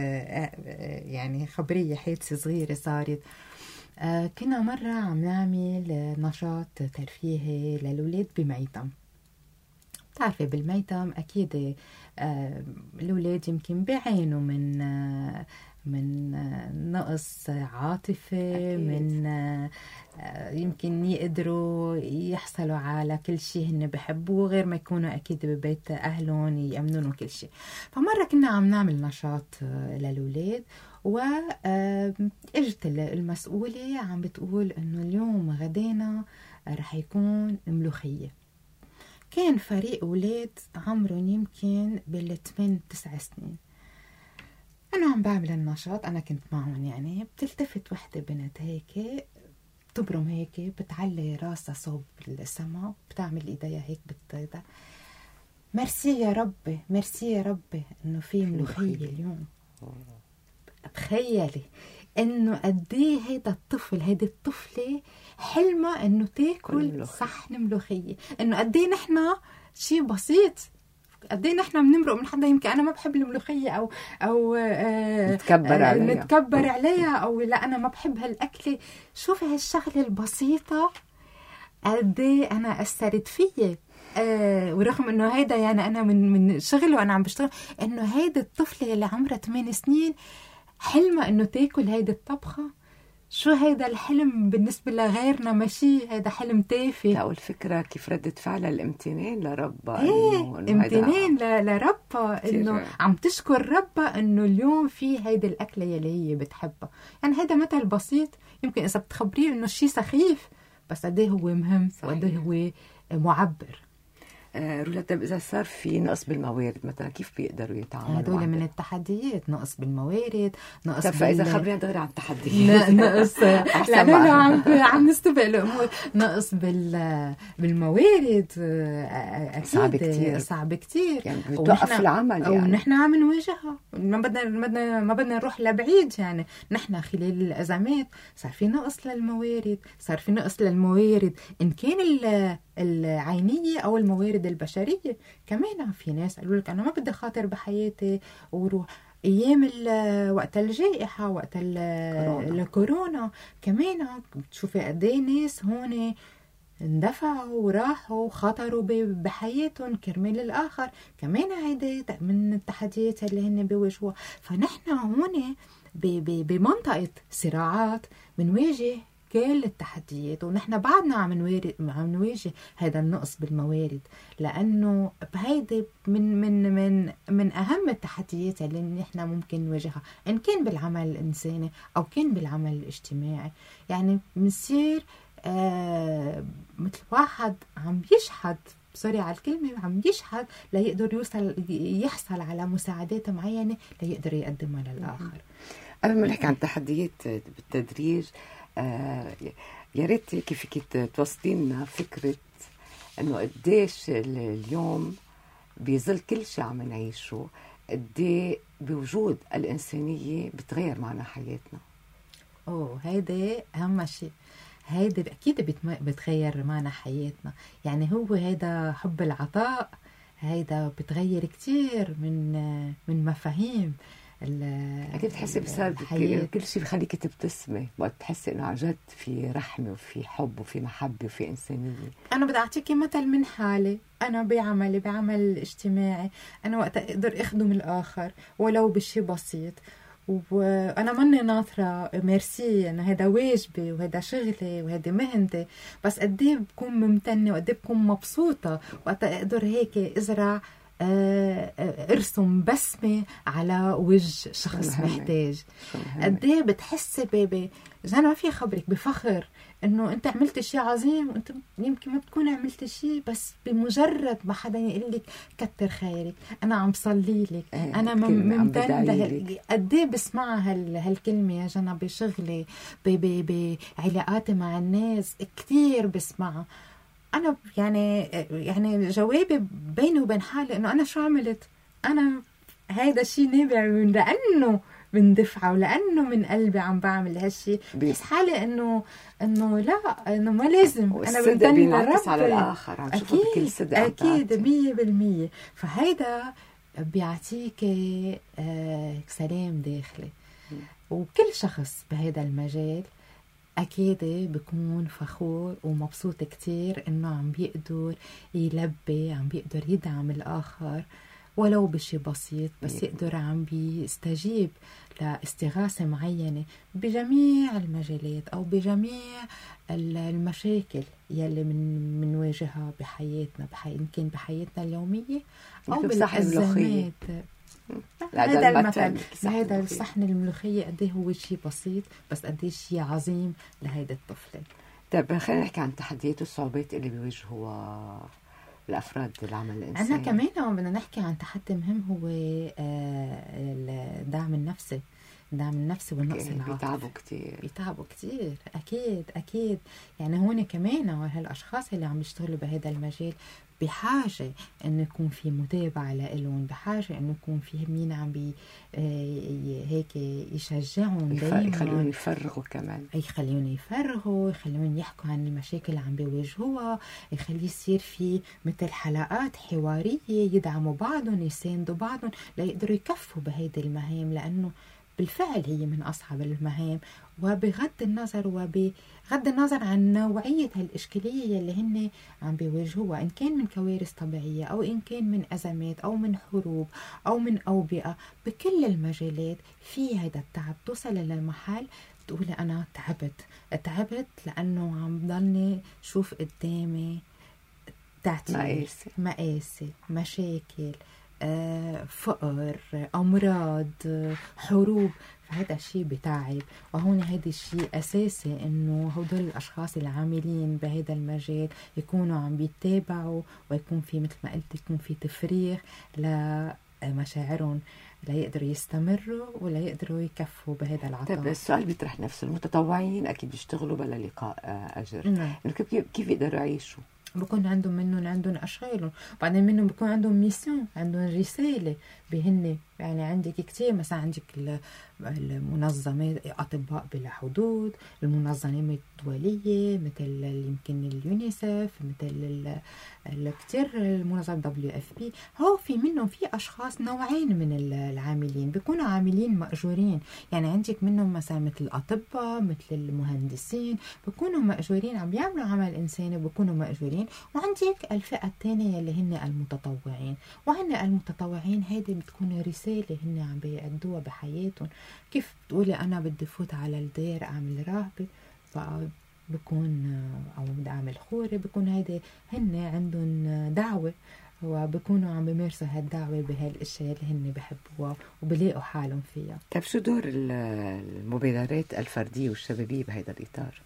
يعني خبرية حادثة صغيرة صارت. كنا مرة عم نعمل نشاط ترفيهي للولاد بميتم. بتعرفي بالميتم أكيد الأولاد يمكن بيعانوا من نقص عاطفة أكيد. من يمكن يقدروا يحصلوا على كل شيء هن بحبوه غير ما يكونوا أكيد ببيت أهلهم يأمنون كل شيء. فمرة كنا عم نعمل نشاط للأولاد وإجت المسؤولة عم بتقول إنه اليوم غدينا رح يكون ملوخية. كان فريق أولاد عمرهم يمكن بال8-9 سنين. أنا عم بعمل النشاط، أنا كنت معهم يعني. بتلتفت وحدة بنت هيك بتبرم هيك بتعلي راسها صوب السما بتعمل إيديها هيك بتطيدها، ميرسي يا ربي ميرسي يا ربي إنه في ملوخية اليوم. تخيلي إنه قديه هيدا الطفل، هيدي الطفلة حلمها إنه تاكل صحن ملوخية، إنه قديه نحنا شيء بسيط، قديه نحن بنمرق من حدا يمكن أنا ما بحب الملوخية أو نتكبر عليها أو لا أنا ما بحب هالأكلة. شوفي هالشغلة البسيطة قديه أنا أثرت فيي. ورغم انه هيدا يعني انا من شغل وانا عم بشتغل انه هيدا الطفله اللي عمرها 8 سنين حلمها انه تاكل هيدا الطبخه. شو هيدا الحلم بالنسبه لغيرنا؟ ماشي هيدا حلم تافه. لا والفكره كيف ردت فعلها الامتنان لربها. امتنان لربها انه عم تشكر ربها انه اليوم في هيدا الاكله يلي هي بتحبها. يعني هيدا مثل بسيط يمكن اذا بتخبريه انه شيء سخيف بس قديه هو مهم وقديه هو معبر. رولا، طيب إذا صار في نقص بالموارد مثلا كيف بيقدروا يتعاملوا؟ هدول من التحديات، نقص بالموارد، نقص طيب فإذا خبرينا دغري عن التحديات. نقص لا عم نستبق الأمور. نقص بالموارد أكيد صعب كتير يعني بتوقف العمل يعني. ونحن عم نواجهها، ما بدنا نروح لبعيد. يعني نحن خلال الأزمات صار في نقص للموارد، صار في نقص للموارد إن كان العينية أو الموارد البشرية. كمان في ناس قالوا لك أنا ما بدي خاطر بحياتي وروح. أيام وقت الجائحة وقت الكورونا كمان بتشوفي قديه ناس هون اندفعوا وراحوا وخاطروا بحياتهم كرمال الآخر. كمان هيدا من التحديات اللي هن بيواجهوها. فنحن هون بمنطقة صراعات منواجه كل التحديات، ونحن بعدنا عم نواجه هذا النقص بالموارد، لأنه هيدا من أهم التحديات اللي نحن ممكن نواجهها إن كان بالعمل الإنساني أو كان بالعمل الاجتماعي. يعني بنصير مثل واحد عم يشحد، سوري على الكلمة، عم يشحد ليقدر يحصل على مساعدات معينة ليقدر يقدمها للآخر. قبل ما نحكي عن تحديات بالتدريج، يا ريت كيف توصلي لنا فكرة انه قديش اليوم بظل كل شيء عم نعيشه قديه بوجود الإنسانية بتغير معنا حياتنا. هيدا أهم شيء، هيدا أكيد بتغير معنا حياتنا. يعني هو هيدا حب العطاء، هيدا بتغير كتير من مفاهيم أكيد بتحسي بسبب كل شيء بخليك تبتسمي وقت تحسي إنه عن جد في رحمة وفي حب وفي محبة وفي إنسانية. أنا بدي أعطيكي مثل من حالي. أنا بعمل اجتماعي، أنا وقت أقدر أخدم الآخر ولو بشي بسيط، وأنا ماني ناطرة ميرسي أنا هذا واجبي وهذا شغلي وهذا مهنتي، بس قديه بكون ممتنة وقديه بكون مبسوطة وقت أقدر هيك أزرع ارسم بسمة على وجه شخص محتاج. قديه بتحسي أنا ما في خبرك بفخر انه انت عملت شيء عظيم، وانت يمكن ما بتكون عملت شيء، بس بمجرد ما حدا يقول لك كتر خيرك، انا عم صلي لك، انا ممتن. قديه بسمعها هالكلمه يا جنى بشغلي بعلاقاتي مع الناس، كثير بسمعها. أنا يعني جوابي بيني وبين حالي إنه أنا شو عملت؟ أنا هيدا الشيء نابع من لأنه من دفعة ولأنه من قلبي عم بعمل هالشيء. بحس حالي إنه لا، إنه ما لازم. أنا بينعكس على الآخر، عم شوفه بكل صدق. أكيد 100%. فهيدا بيعطيك سلام داخلي. وكل شخص بهذا المجال أكيد بكون فخور ومبسوط كتير إنه عم بيقدر يلبي، عم بيقدر يدعم الآخر ولو بشي بسيط، بس يقدر عم بيستجيب لاستغاثة معينة بجميع المجالات أو بجميع المشاكل يلي منواجهها بحياتنا، يمكن بحياتنا اليومية أو بالأزمات. هذا المثل، هذا الصحن الملوخية قد هو شيء بسيط بس قد شيء عظيم لهيدا الطفلة. طيب خلينا نحكي عن التحديات والصعوبات اللي بيواجهوها الأفراد العمل الإنساني. أنا كمان بدنا نحكي عن تحدي مهم هو الدعم النفسي. الدعم النفسي والنقص العاطفي بيتعبوا كتير. أكيد يعني هون كمان هالأشخاص اللي عم يشتغلوا بهذا المجال بحاجة إنه يكون في متابعة لإلهم، بحاجة إنه يكون في مين عم هيك يشجعهم دايما، يخليهم يفرغوا كمان، يخليهم يحكوا عن المشاكل اللي عم بيواجهوها، يخلي يصير في مثل حلقات حوارية يدعموا بعضهم، يساندوا بعضهم ليقدروا يكفوا بهيدي المهام، لأنه بالفعل هي من أصعب المهام. وبغض النظر عن نوعية هالإشكالية اللي هن عم بيواجهوها، إن كان من كوارث طبيعية أو إن كان من أزمات أو من حروب أو من أوبئة، بكل المجالات في هذا التعب. توصل للمحل تقولي أنا تعبت لأنه عم ضلني شوف قدامي تعتير، مقاسي، مشاكل، فقر، أمراض، حروب، فهذا الشيء بتعب. وهون هذا الشيء أساسي إنه هدول الأشخاص العاملين بهذا المجال يكونوا عم بيتابعوا، ويكون في مثل ما قلت يكون في تفريغ لمشاعرهم ليقدروا يستمروا ولا يقدروا يكفوا بهذا العطاء. طيب السؤال بيطرح نفسه، المتطوعين أكيد بيشتغلوا بلا لقاء أجر، كيف يقدروا يعيشوا؟ بكون عندهم أشغالهم، وبعدين منهم بكون عندهم ميسيون، عندهم رسالة بهن. يعني عندك كتير، مثلا عندك المنظمات أطباء بلا حدود، المنظمات الدولية مثل يمكن اليونيسف، مثل كتير المنظمة WFP. هو في منهم في أشخاص نوعين من العاملين، بيكونوا عاملين مأجورين. يعني عندك منهم مثلا مثل الأطباء، مثل المهندسين، بيكونوا مأجورين عم بيعملوا عمل إنساني، بيكونوا مأجورين. وعندك الفئة الثانية اللي هن المتطوعين، وهن المتطوعين هيدي بتكون رسالة هن عم بيأدوها بحياتهم. كيف بتقولي أنا بدي فوت على الدير أعمل راهبة، فبكون أو بدي أعمل خورة، بكون هيدي هن عندهم دعوة، وبكونوا عم بيمارسوا هالدعوة بهالاشياء اللي هن بحبوها وبلاقوا حالهم فيها. طيب شو دور المبادرات الفردية والشبابية بهذا الإطار؟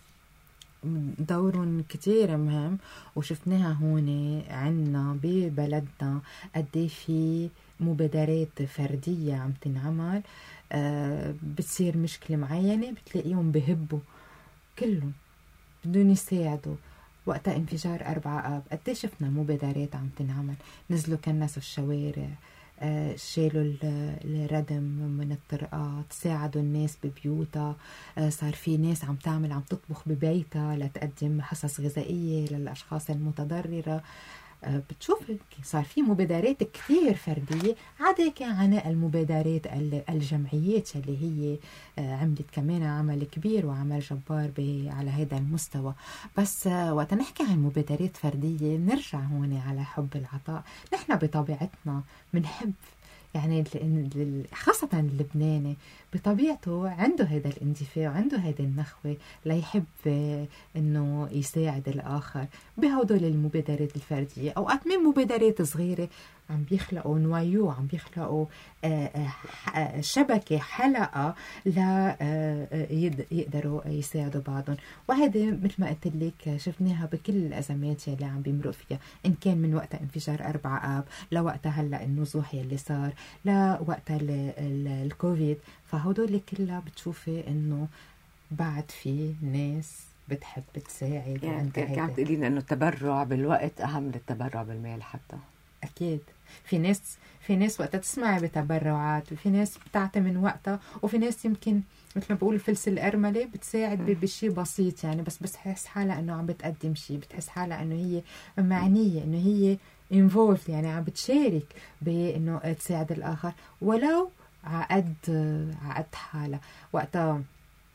دورهم كتير مهم، وشفناها هون عنا ببلدنا قد في مبادرات فردية عم تنعمل. بتصير مشكلة معينة بتلاقيهم بهبوا كلهم بدون يساعدوا. وقتها انفجار 4 آب قد شفنا مبادرات عم تنعمل، نزلوا كنسوا الشوارع، شالوا الردم من الطرقات، ساعدوا الناس ببيوتها. صار في ناس عم تطبخ ببيتها لتقدم حصص غذائية للأشخاص المتضررة. بتشوف صار في مبادرات كثير فردية عدا عن المبادرات الجمعيات اللي هي عملت كمان عمل كبير وعمل جبار على هذا المستوى. بس وقت نحكي عن مبادرات فردية نرجع هون على حب العطاء. نحن بطبيعتنا منحب، يعني خاصة اللبناني بطبيعته عنده هذا الاندفاع وعنده هذه النخوة ليحب انه يساعد الآخر بهدول المبادرات الفردية. اوقات من مبادرات صغيرة عم بيخلقوا نوايو، عم بيخلقوا شبكة، حلقة لا يقدروا يساعدوا بعضهم. وهذا مثل ما قلت لك شفناها بكل الأزمات اللي عم بيمرق فيها، إن كان من وقت انفجار 4 آب لوقت هلأ النزوح اللي صار لوقت الكوفيد. فهدول كلها بتشوفي إنه بعد في ناس بتحب تساعد. يعني عم تقولين إنه التبرع بالوقت أهم من التبرع بالمال حتى. أكيد في ناس وقتها تسمعي بتبرعات، وفي ناس بتعطي من وقتها، وفي ناس يمكن مثل ما بقول فلس الأرملة بتساعد بشيء بسيط، يعني بس بتحس حالها إنه عم بتقدم شيء، بتحس حالها إنه هي معنية، إنه هي involved، يعني عم بتشارك بإنه تساعد الآخر ولو عقد حالها. وقتها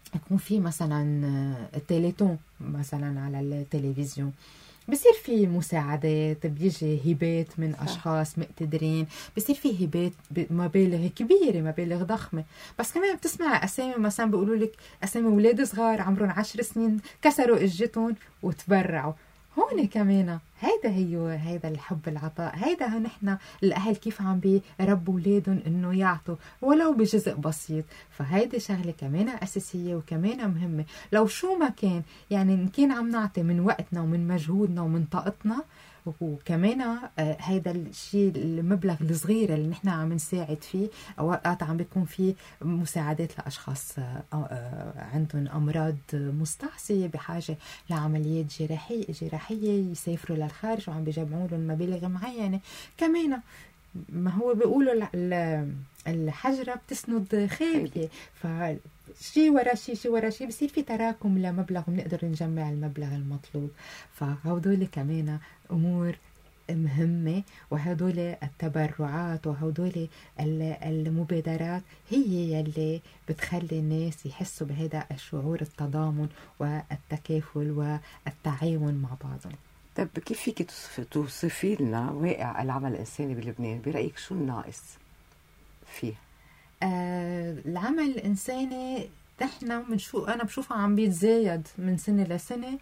يكون في مثلا تيليتون مثلا على التلفزيون، بصير في مساعدات، بيجي هبات من أشخاص مقتدرين، بصير في هبات مبالغ كبيرة، مبالغ ضخمة. بس كمان بتسمع أسامي مثلا بيقولوا لك أسامي أولاد صغار عمرهم 10 سنين كسروا إجتهم وتبرعوا. هون كمان هيدا الحب العطاء، هيدا نحن الأهل كيف عم بيربوا أولادهم إنه يعطوا ولو بجزء بسيط. فهيدي شغلة كمان أساسية وكمان مهمة. لو شو ما كان يعني نكون عم نعطي من وقتنا ومن مجهودنا ومن طاقتنا، وكمان هيدا الشيء المبلغ الصغير اللي نحن عم نساعد فيه، اوقات عم بيكون في مساعدات لاشخاص عندهم امراض مستعصيه بحاجه لعمليات جراحيه يسافروا للخارج وعم بيجمعوا لهم مبالغ معينه. كمان ما هو بيقولوا الحجرة بتسند خيبة، فشي ورا شي بصير في تراكم لمبلغ وبنقدر نجمع المبلغ المطلوب. فهودول كمان أمور مهمة، وهدول التبرعات وهدول المبادرات هي يلي بتخلي الناس يحسوا بهذا الشعور التضامن والتكافل والتعاون مع بعضهم. طيب كيف فيك توصفي لنا واقع العمل الإنساني بلبنان؟ برأيك شو الناقص فيه؟ العمل الإنساني نحن أنا بشوفها عم بيتزايد من سنة لسنة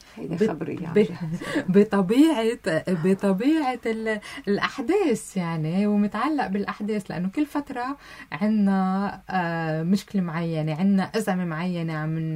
بطبيعة الأحداث يعني، ومتعلق بالأحداث، لأنه كل فترة عنا مشكلة معينة، عنا أزمة معينة،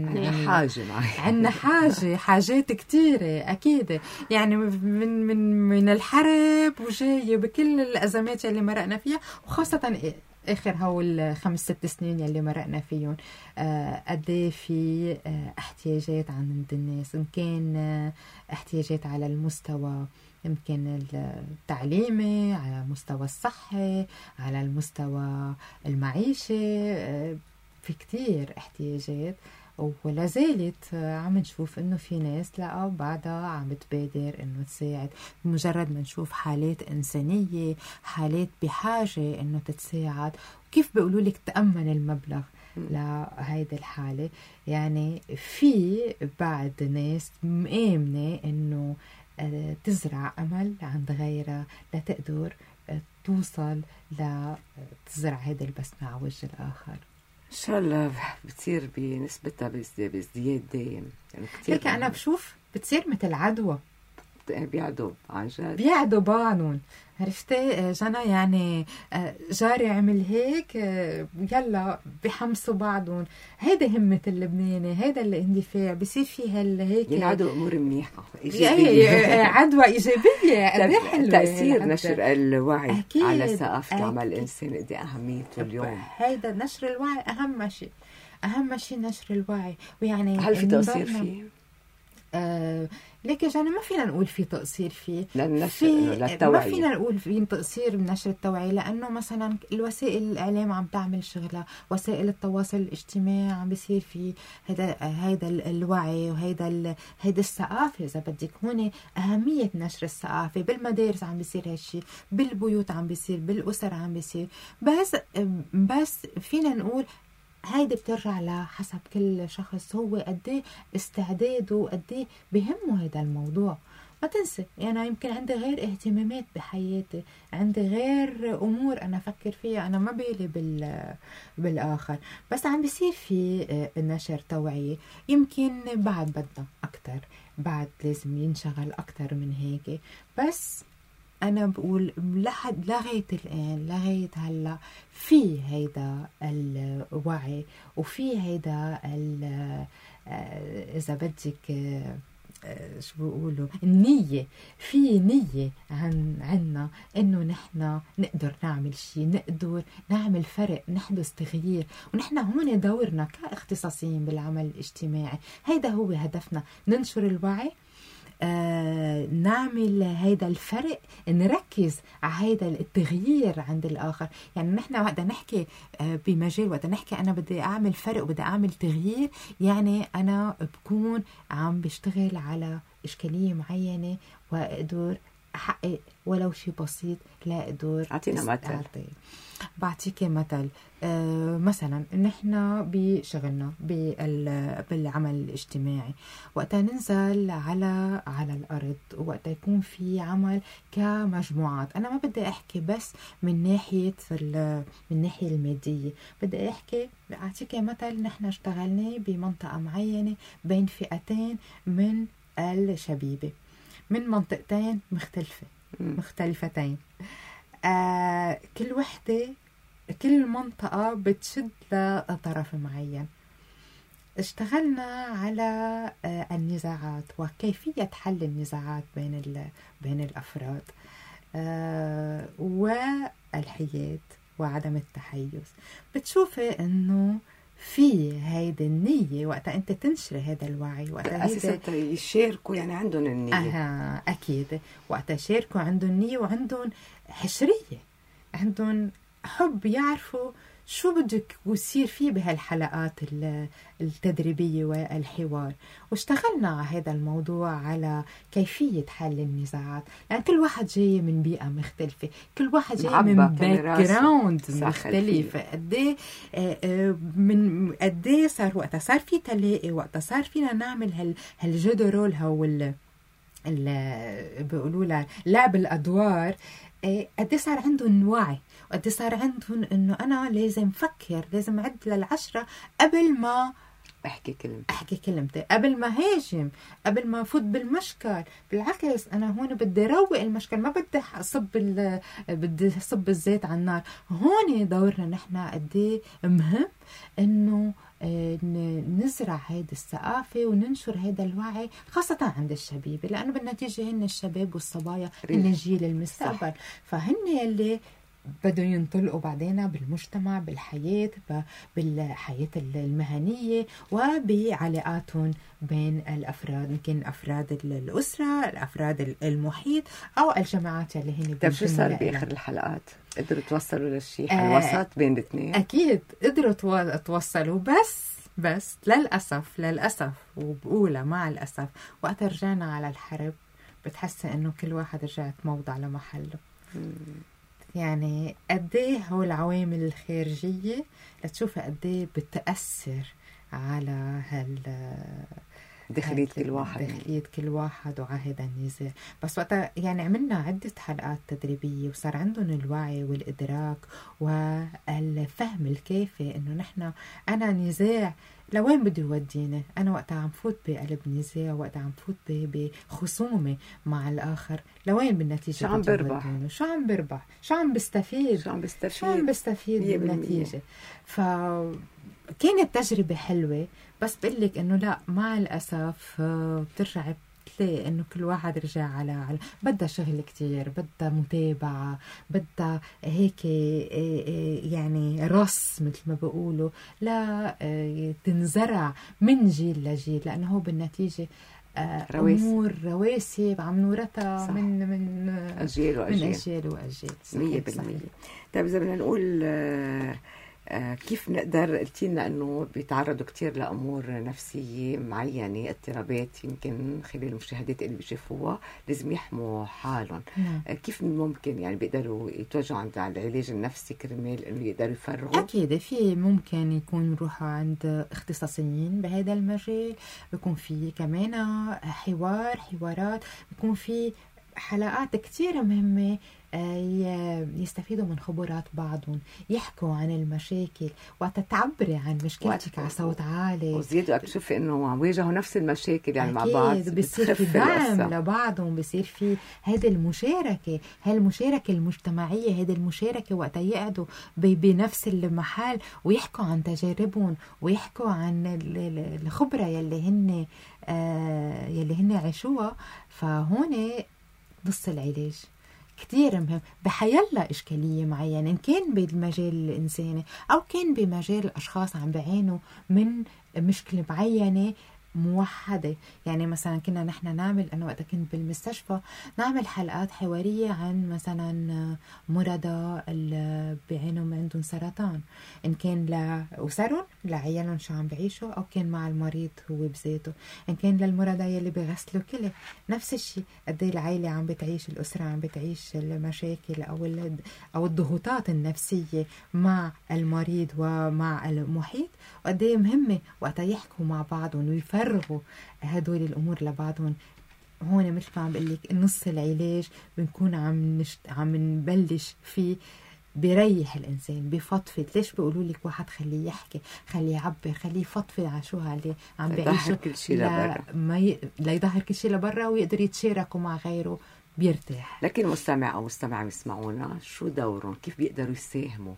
عنا حاجات كتيرة أكيد يعني، من الحرب وجاية بكل الأزمات اللي مرقنا فيها، وخاصة آخر هول 5-6 سنين يلي مرقنا فيهم. قد في احتياجات عند الناس، إن كان احتياجات على المستوى يمكن التعليمي، على المستوى الصحي، على المستوى المعيشي، في كتير احتياجات. ولا زالت عم نشوف انه في ناس لا بعدها عم تبادر انه تساعد، مجرد ما نشوف حالات انسانيه، حالات بحاجه انه تتساعد، وكيف بيقولوا لك تامن المبلغ لهيدي الحاله. يعني في بعض ناس مآمنه انه تزرع امل عند غيرها لتقدر توصل لتزرع هيدا البسمه على وجه الاخر. إن شاء الله بتصير بنسبتها بازدياد دايم يعني. كتير هيك أنا بشوف بتصير مثل عدوى، بيعدوا عن جد، بيعدوا بعضهم. عرفتي جانا يعني جاري عمل هيك يلا بحمسوا بعضهم. هيدا همة اللبناني، هيدا الاندفاع بصير فيه هيك ينعدوا أمور منيحة عدوى إيجابية. تأثير نشر الوعي أكيد. على ثقافة العمل الإنساني دي أهميته اليوم. هيدا نشر الوعي أهم شيء نشر الوعي. ويعني هل في تقصير فيه؟ لكن يعني ما فينا نقول في تقصير فيه للتوعية. ما فينا نقول في تقصير بنشر التوعية، لأنه مثلا الوسائل الإعلام عم تعمل شغلة، وسائل التواصل الاجتماعي عم بيصير في هيدا الوعي وهيدا الثقافة إذا بدك. هون أهمية نشر الثقافة بالمدارس عم بيصير هالشي، بالبيوت عم بيصير، بالأسر عم بيصير. بس فينا نقول هيدا بترجع لحسب كل شخص، هو قديه استعداده وقديه بهمه هيدا الموضوع. ما تنسي يعني يمكن عندي غير اهتمامات بحياتي، عندي غير أمور أنا أفكر فيها، أنا ما بالي بالآخر. بس عم بيصير في نشر توعية. يمكن بعد بدنا أكتر، بعد لازم ينشغل أكتر من هيك. بس أنا بقول لغاية الآن، لغاية هلا في هيدا الوعي وفي هيدا إذا بدك شو بيقولوا النية، في نية عنا إنه نحنا نقدر نعمل شيء، نقدر نعمل فرق، نحدث تغيير. ونحن هون دورنا كاختصاصيين بالعمل الاجتماعي، هيدا هو هدفنا، ننشر الوعي، نعمل هيدا الفرق، نركز على هيدا التغيير عند الآخر. يعني نحن وقت نحكي بمجال، وقت نحكي أنا بدي أعمل فرق وبدي أعمل تغيير، يعني أنا بكون عم بشتغل على إشكالية معينة وأقدر أحقق ولو شيء بسيط لا دور. أعطينا مثل. بعطيك مثل. مثلا نحن بشغلنا بالعمل الاجتماعي وقتها ننزل على الأرض، وقتها يكون في عمل كمجموعات. أنا ما بدي أحكي بس من ناحية المادية، بدي أحكي أعطيك مثل. نحن اشتغلنا بمنطقة معينة بين فئتين من الشبيبة من منطقتين مختلفتين. كل منطقة بتشد لطرف معين. اشتغلنا على النزاعات وكيفية حل النزاعات بين الأفراد والحياد وعدم التحيز. بتشوفي إنه في هيدا النية وقتا أنت تنشري هذا الوعي، وقتا أساسا يشاركوا يعني عندهم النية. أكيد وقتا يشاركوا عندهم النية وعندهم حشرية، عندهم حب يعرفوا شو بدك يصير فيه بهالحلقات التدريبية والحوار. واشتغلنا على هذا الموضوع على كيفية حل النزاعات، لأن كل واحد جاي من بيئة مختلفة، كل واحد جاي من باك جراوند مختلفة. قديه صار وقتها صار في تلاقي، وقتها صار فينا نعمل هالجدرول بيقولوا لها لعب الأدوار. قد صار عندهم وعي، وقد صار عندهم انه انا لازم فكر، لازم اعد ل10 قبل ما احكي كلمتي، قبل ما هاجم، قبل ما افوت بالمشكل. بالعكس انا هون بدي روق المشكل، ما بدي اصب الزيت على النار. هون دورنا نحن قد مهم انه نزرع هيدي الثقافة وننشر هيدا الوعي خاصة عند الشبيبة، لأنه بالنتيجة هن الشباب والصبايا هن جيل المستقبل. فهن يلي بدهم ينطلقوا بعدين بالمجتمع، بالحياة، بالحياة المهنية وبعلاقاتهم بين الأفراد، يمكن أفراد الأسرة، الأفراد المحيط أو الجماعات اللي هن. طيب شو صار بآخر الحلقات؟ قدروا توصلوا للشيء الوسط بين الاثنين؟ أكيد قدروا توصلوا، بس للأسف وبقولها مع الأسف وقت رجعنا على الحرب بتحس إنه كل واحد رجعت موضع لمحله. يعني قديه هو العوامل الخارجية لتشوف قديه بتأثر على دخلية كل واحد وعلى هذا النزاع. بس وقتها يعني عملنا عدة حلقات تدريبية وصار عندهم الوعي والإدراك والفهم الكافي إنه أنا نزاع لوين بده يوديني. أنا وقتها عم فوت بقلب نزاع، وقتها عم فوت بخصومة مع الآخر، لوين بالنتيجة شو عم بربح، شو عم بستفيد بالنتيجة. فكانت تجربة حلوة، بس بقلك إنه لا، مع الأسف بترجع تلاقي إنه كل واحد رجع على بدها شغل كتير، بدها متابعة، بدها هيك يعني رص مثل ما بيقولوا، لا تنزرع من جيل لجيل، لأنه هو بالنتيجة أمور رواسي عم نورتها من أجيال وأجيال. 100%. طيب إذا بدنا نقول كيف نقدر، قلتي لنا انه بيتعرضوا كتير لامور نفسيه معينه، اضطرابات يمكن خلال المشاهدات اللي بيشوفوها لازم يحموا حالهم. كيف ممكن يعني بيقدروا يتوجهوا عند العلاج النفسي كرمال انه يقدروا يفرغوا؟ اكيد في ممكن يكون يروحوا عند اختصاصيين بهذا المجال، بيكون في كمان حوارات، بيكون في حلقات كتير مهمة يستفيدوا من خبرات بعضهم، يحكوا عن المشاكل وتتعبري عن مشكلتك على صوت عالي، وزيادة بتشوفي انه عم يواجهوا نفس المشاكل يعني مع بعض، بصير في دعم لبعضهم، بصير في هذه المشاركة، هالمشاركة المجتمعية، هذه المشاركة وقت يقعدوا بنفس المحل ويحكوا عن تجاربهم ويحكوا عن الخبرة يلي هن عاشوها. فهون نص العلاج كتير مهم بحيلا إشكالية معينة، إن كان بالمجال الإنساني أو كان بمجال الأشخاص عم بعينوا من مشكلة معينة موحدة. يعني مثلا كنا نحن نعمل، أنا وقت كنت بالمستشفى نعمل حلقات حوارية عن مثلا مرضى اللي بعينوا عندهم سرطان، إن كان لأسرهم لعيالهم شو عم بعيشوا، أو كان مع المريض هو بذاته. إن كان للمرضى يلي بيغسلوا كلى نفس الشيء، قد ايه العائلة عم بتعيش، الأسرة عم بتعيش المشاكل أو الضغوطات النفسية مع المريض ومع المحيط، وقد ايه مهمة وقتها يحكوا مع بعضهم ويفرغوا هدول الأمور لبعضهم. هون مثل ما عم بقول لك نص العلاج بنكون عم نبلش فيه، بيريح الانسان، بفضفض. ليش بيقولوا لك واحد خليه يحكي، خليه يعبر، خليه يفضفض على شو اللي عم بعيشه، كل شيء لبرا، لا يظهر كل شيء لبرا، ويقدر يتشاركوا مع غيره، بيرتاح. لكن مستمع او مستمع يسمعونا، شو دورهم؟ كيف بيقدروا يساهموا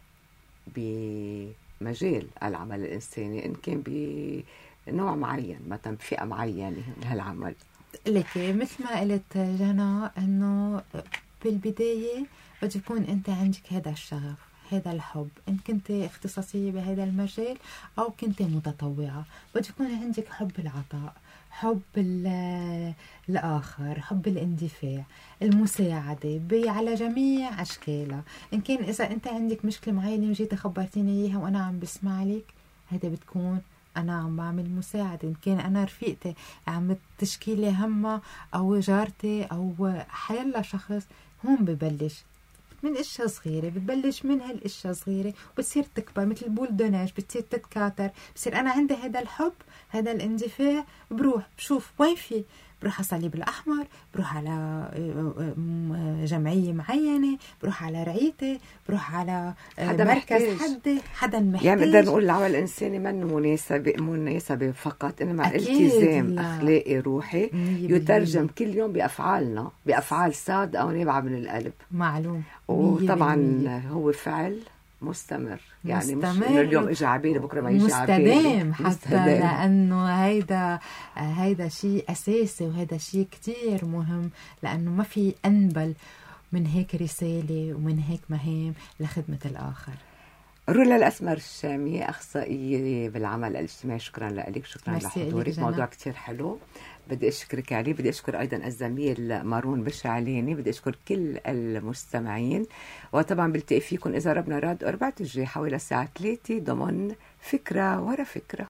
بمجال العمل الانساني، ان كان بنوع معين مثلا بفئه معينه لهالعمل؟ لك مثل ما قلت جنى، انه بالبدايه بده يكون انت عندك هذا الشغف، هذا الحب. ان كنت اختصاصيه بهذا المجال او كنت متطوعه، بده يكون عندك حب العطاء، حب الآخر، حب الاندفاع، المساعدة على جميع أشكالها. إن كان إذا أنت عندك مشكلة معينة وجيت خبرتيني إياها وأنا عم بسمع لك، هذا بتكون أنا عم بعمل مساعدة. إن كان أنا رفيقتي عم تشكي لي همها، أو جارتي، أو حيلا شخص، هون ببلش من اشياء صغيره، بتبلش من هالاشياء صغيره وبتصير تكبر مثل البولدوناج، بتصير تتكاثر، بصير انا عندي هذا الحب، هذا الاندفاع، بروح بشوف وين في، بروح على الصليب الأحمر، بروح على جمعية معينة، بروح على رعيتي، بروح على مركز حدا محتاج. يعني نقدر نقول العمل الإنساني منه مناسبة فقط، إنما التزام أخلاقي روحي يترجم كل يوم بأفعالنا، بأفعال صادقة ونابعة من القلب. معلوم. وطبعا هو فعل مستمر، يعني مش إنه اليوم إجا عبيلي بكرة ما يجي عبيلي، مستدام حتى، لأنه هيدا شيء أساسي، وهيدا شيء كتير مهم، لأنه ما في أنبل من هيك رسالة ومن هيك مهام لخدمة الآخر. رولا الأسمر الشامي، أخصائية بالعمل الاجتماعي، شكرا لك، شكرا لحضورك، موضوع كتير حلو، بدي أشكرك عليه. بدي أشكر أيضا الزميل مارون بشعليني، بدي أشكر كل المستمعين، وطبعا بلتقي فيكم إذا ربنا راد أربعة الجاي حوالي الساعة 3 ضمن فكرة ورا فكرة.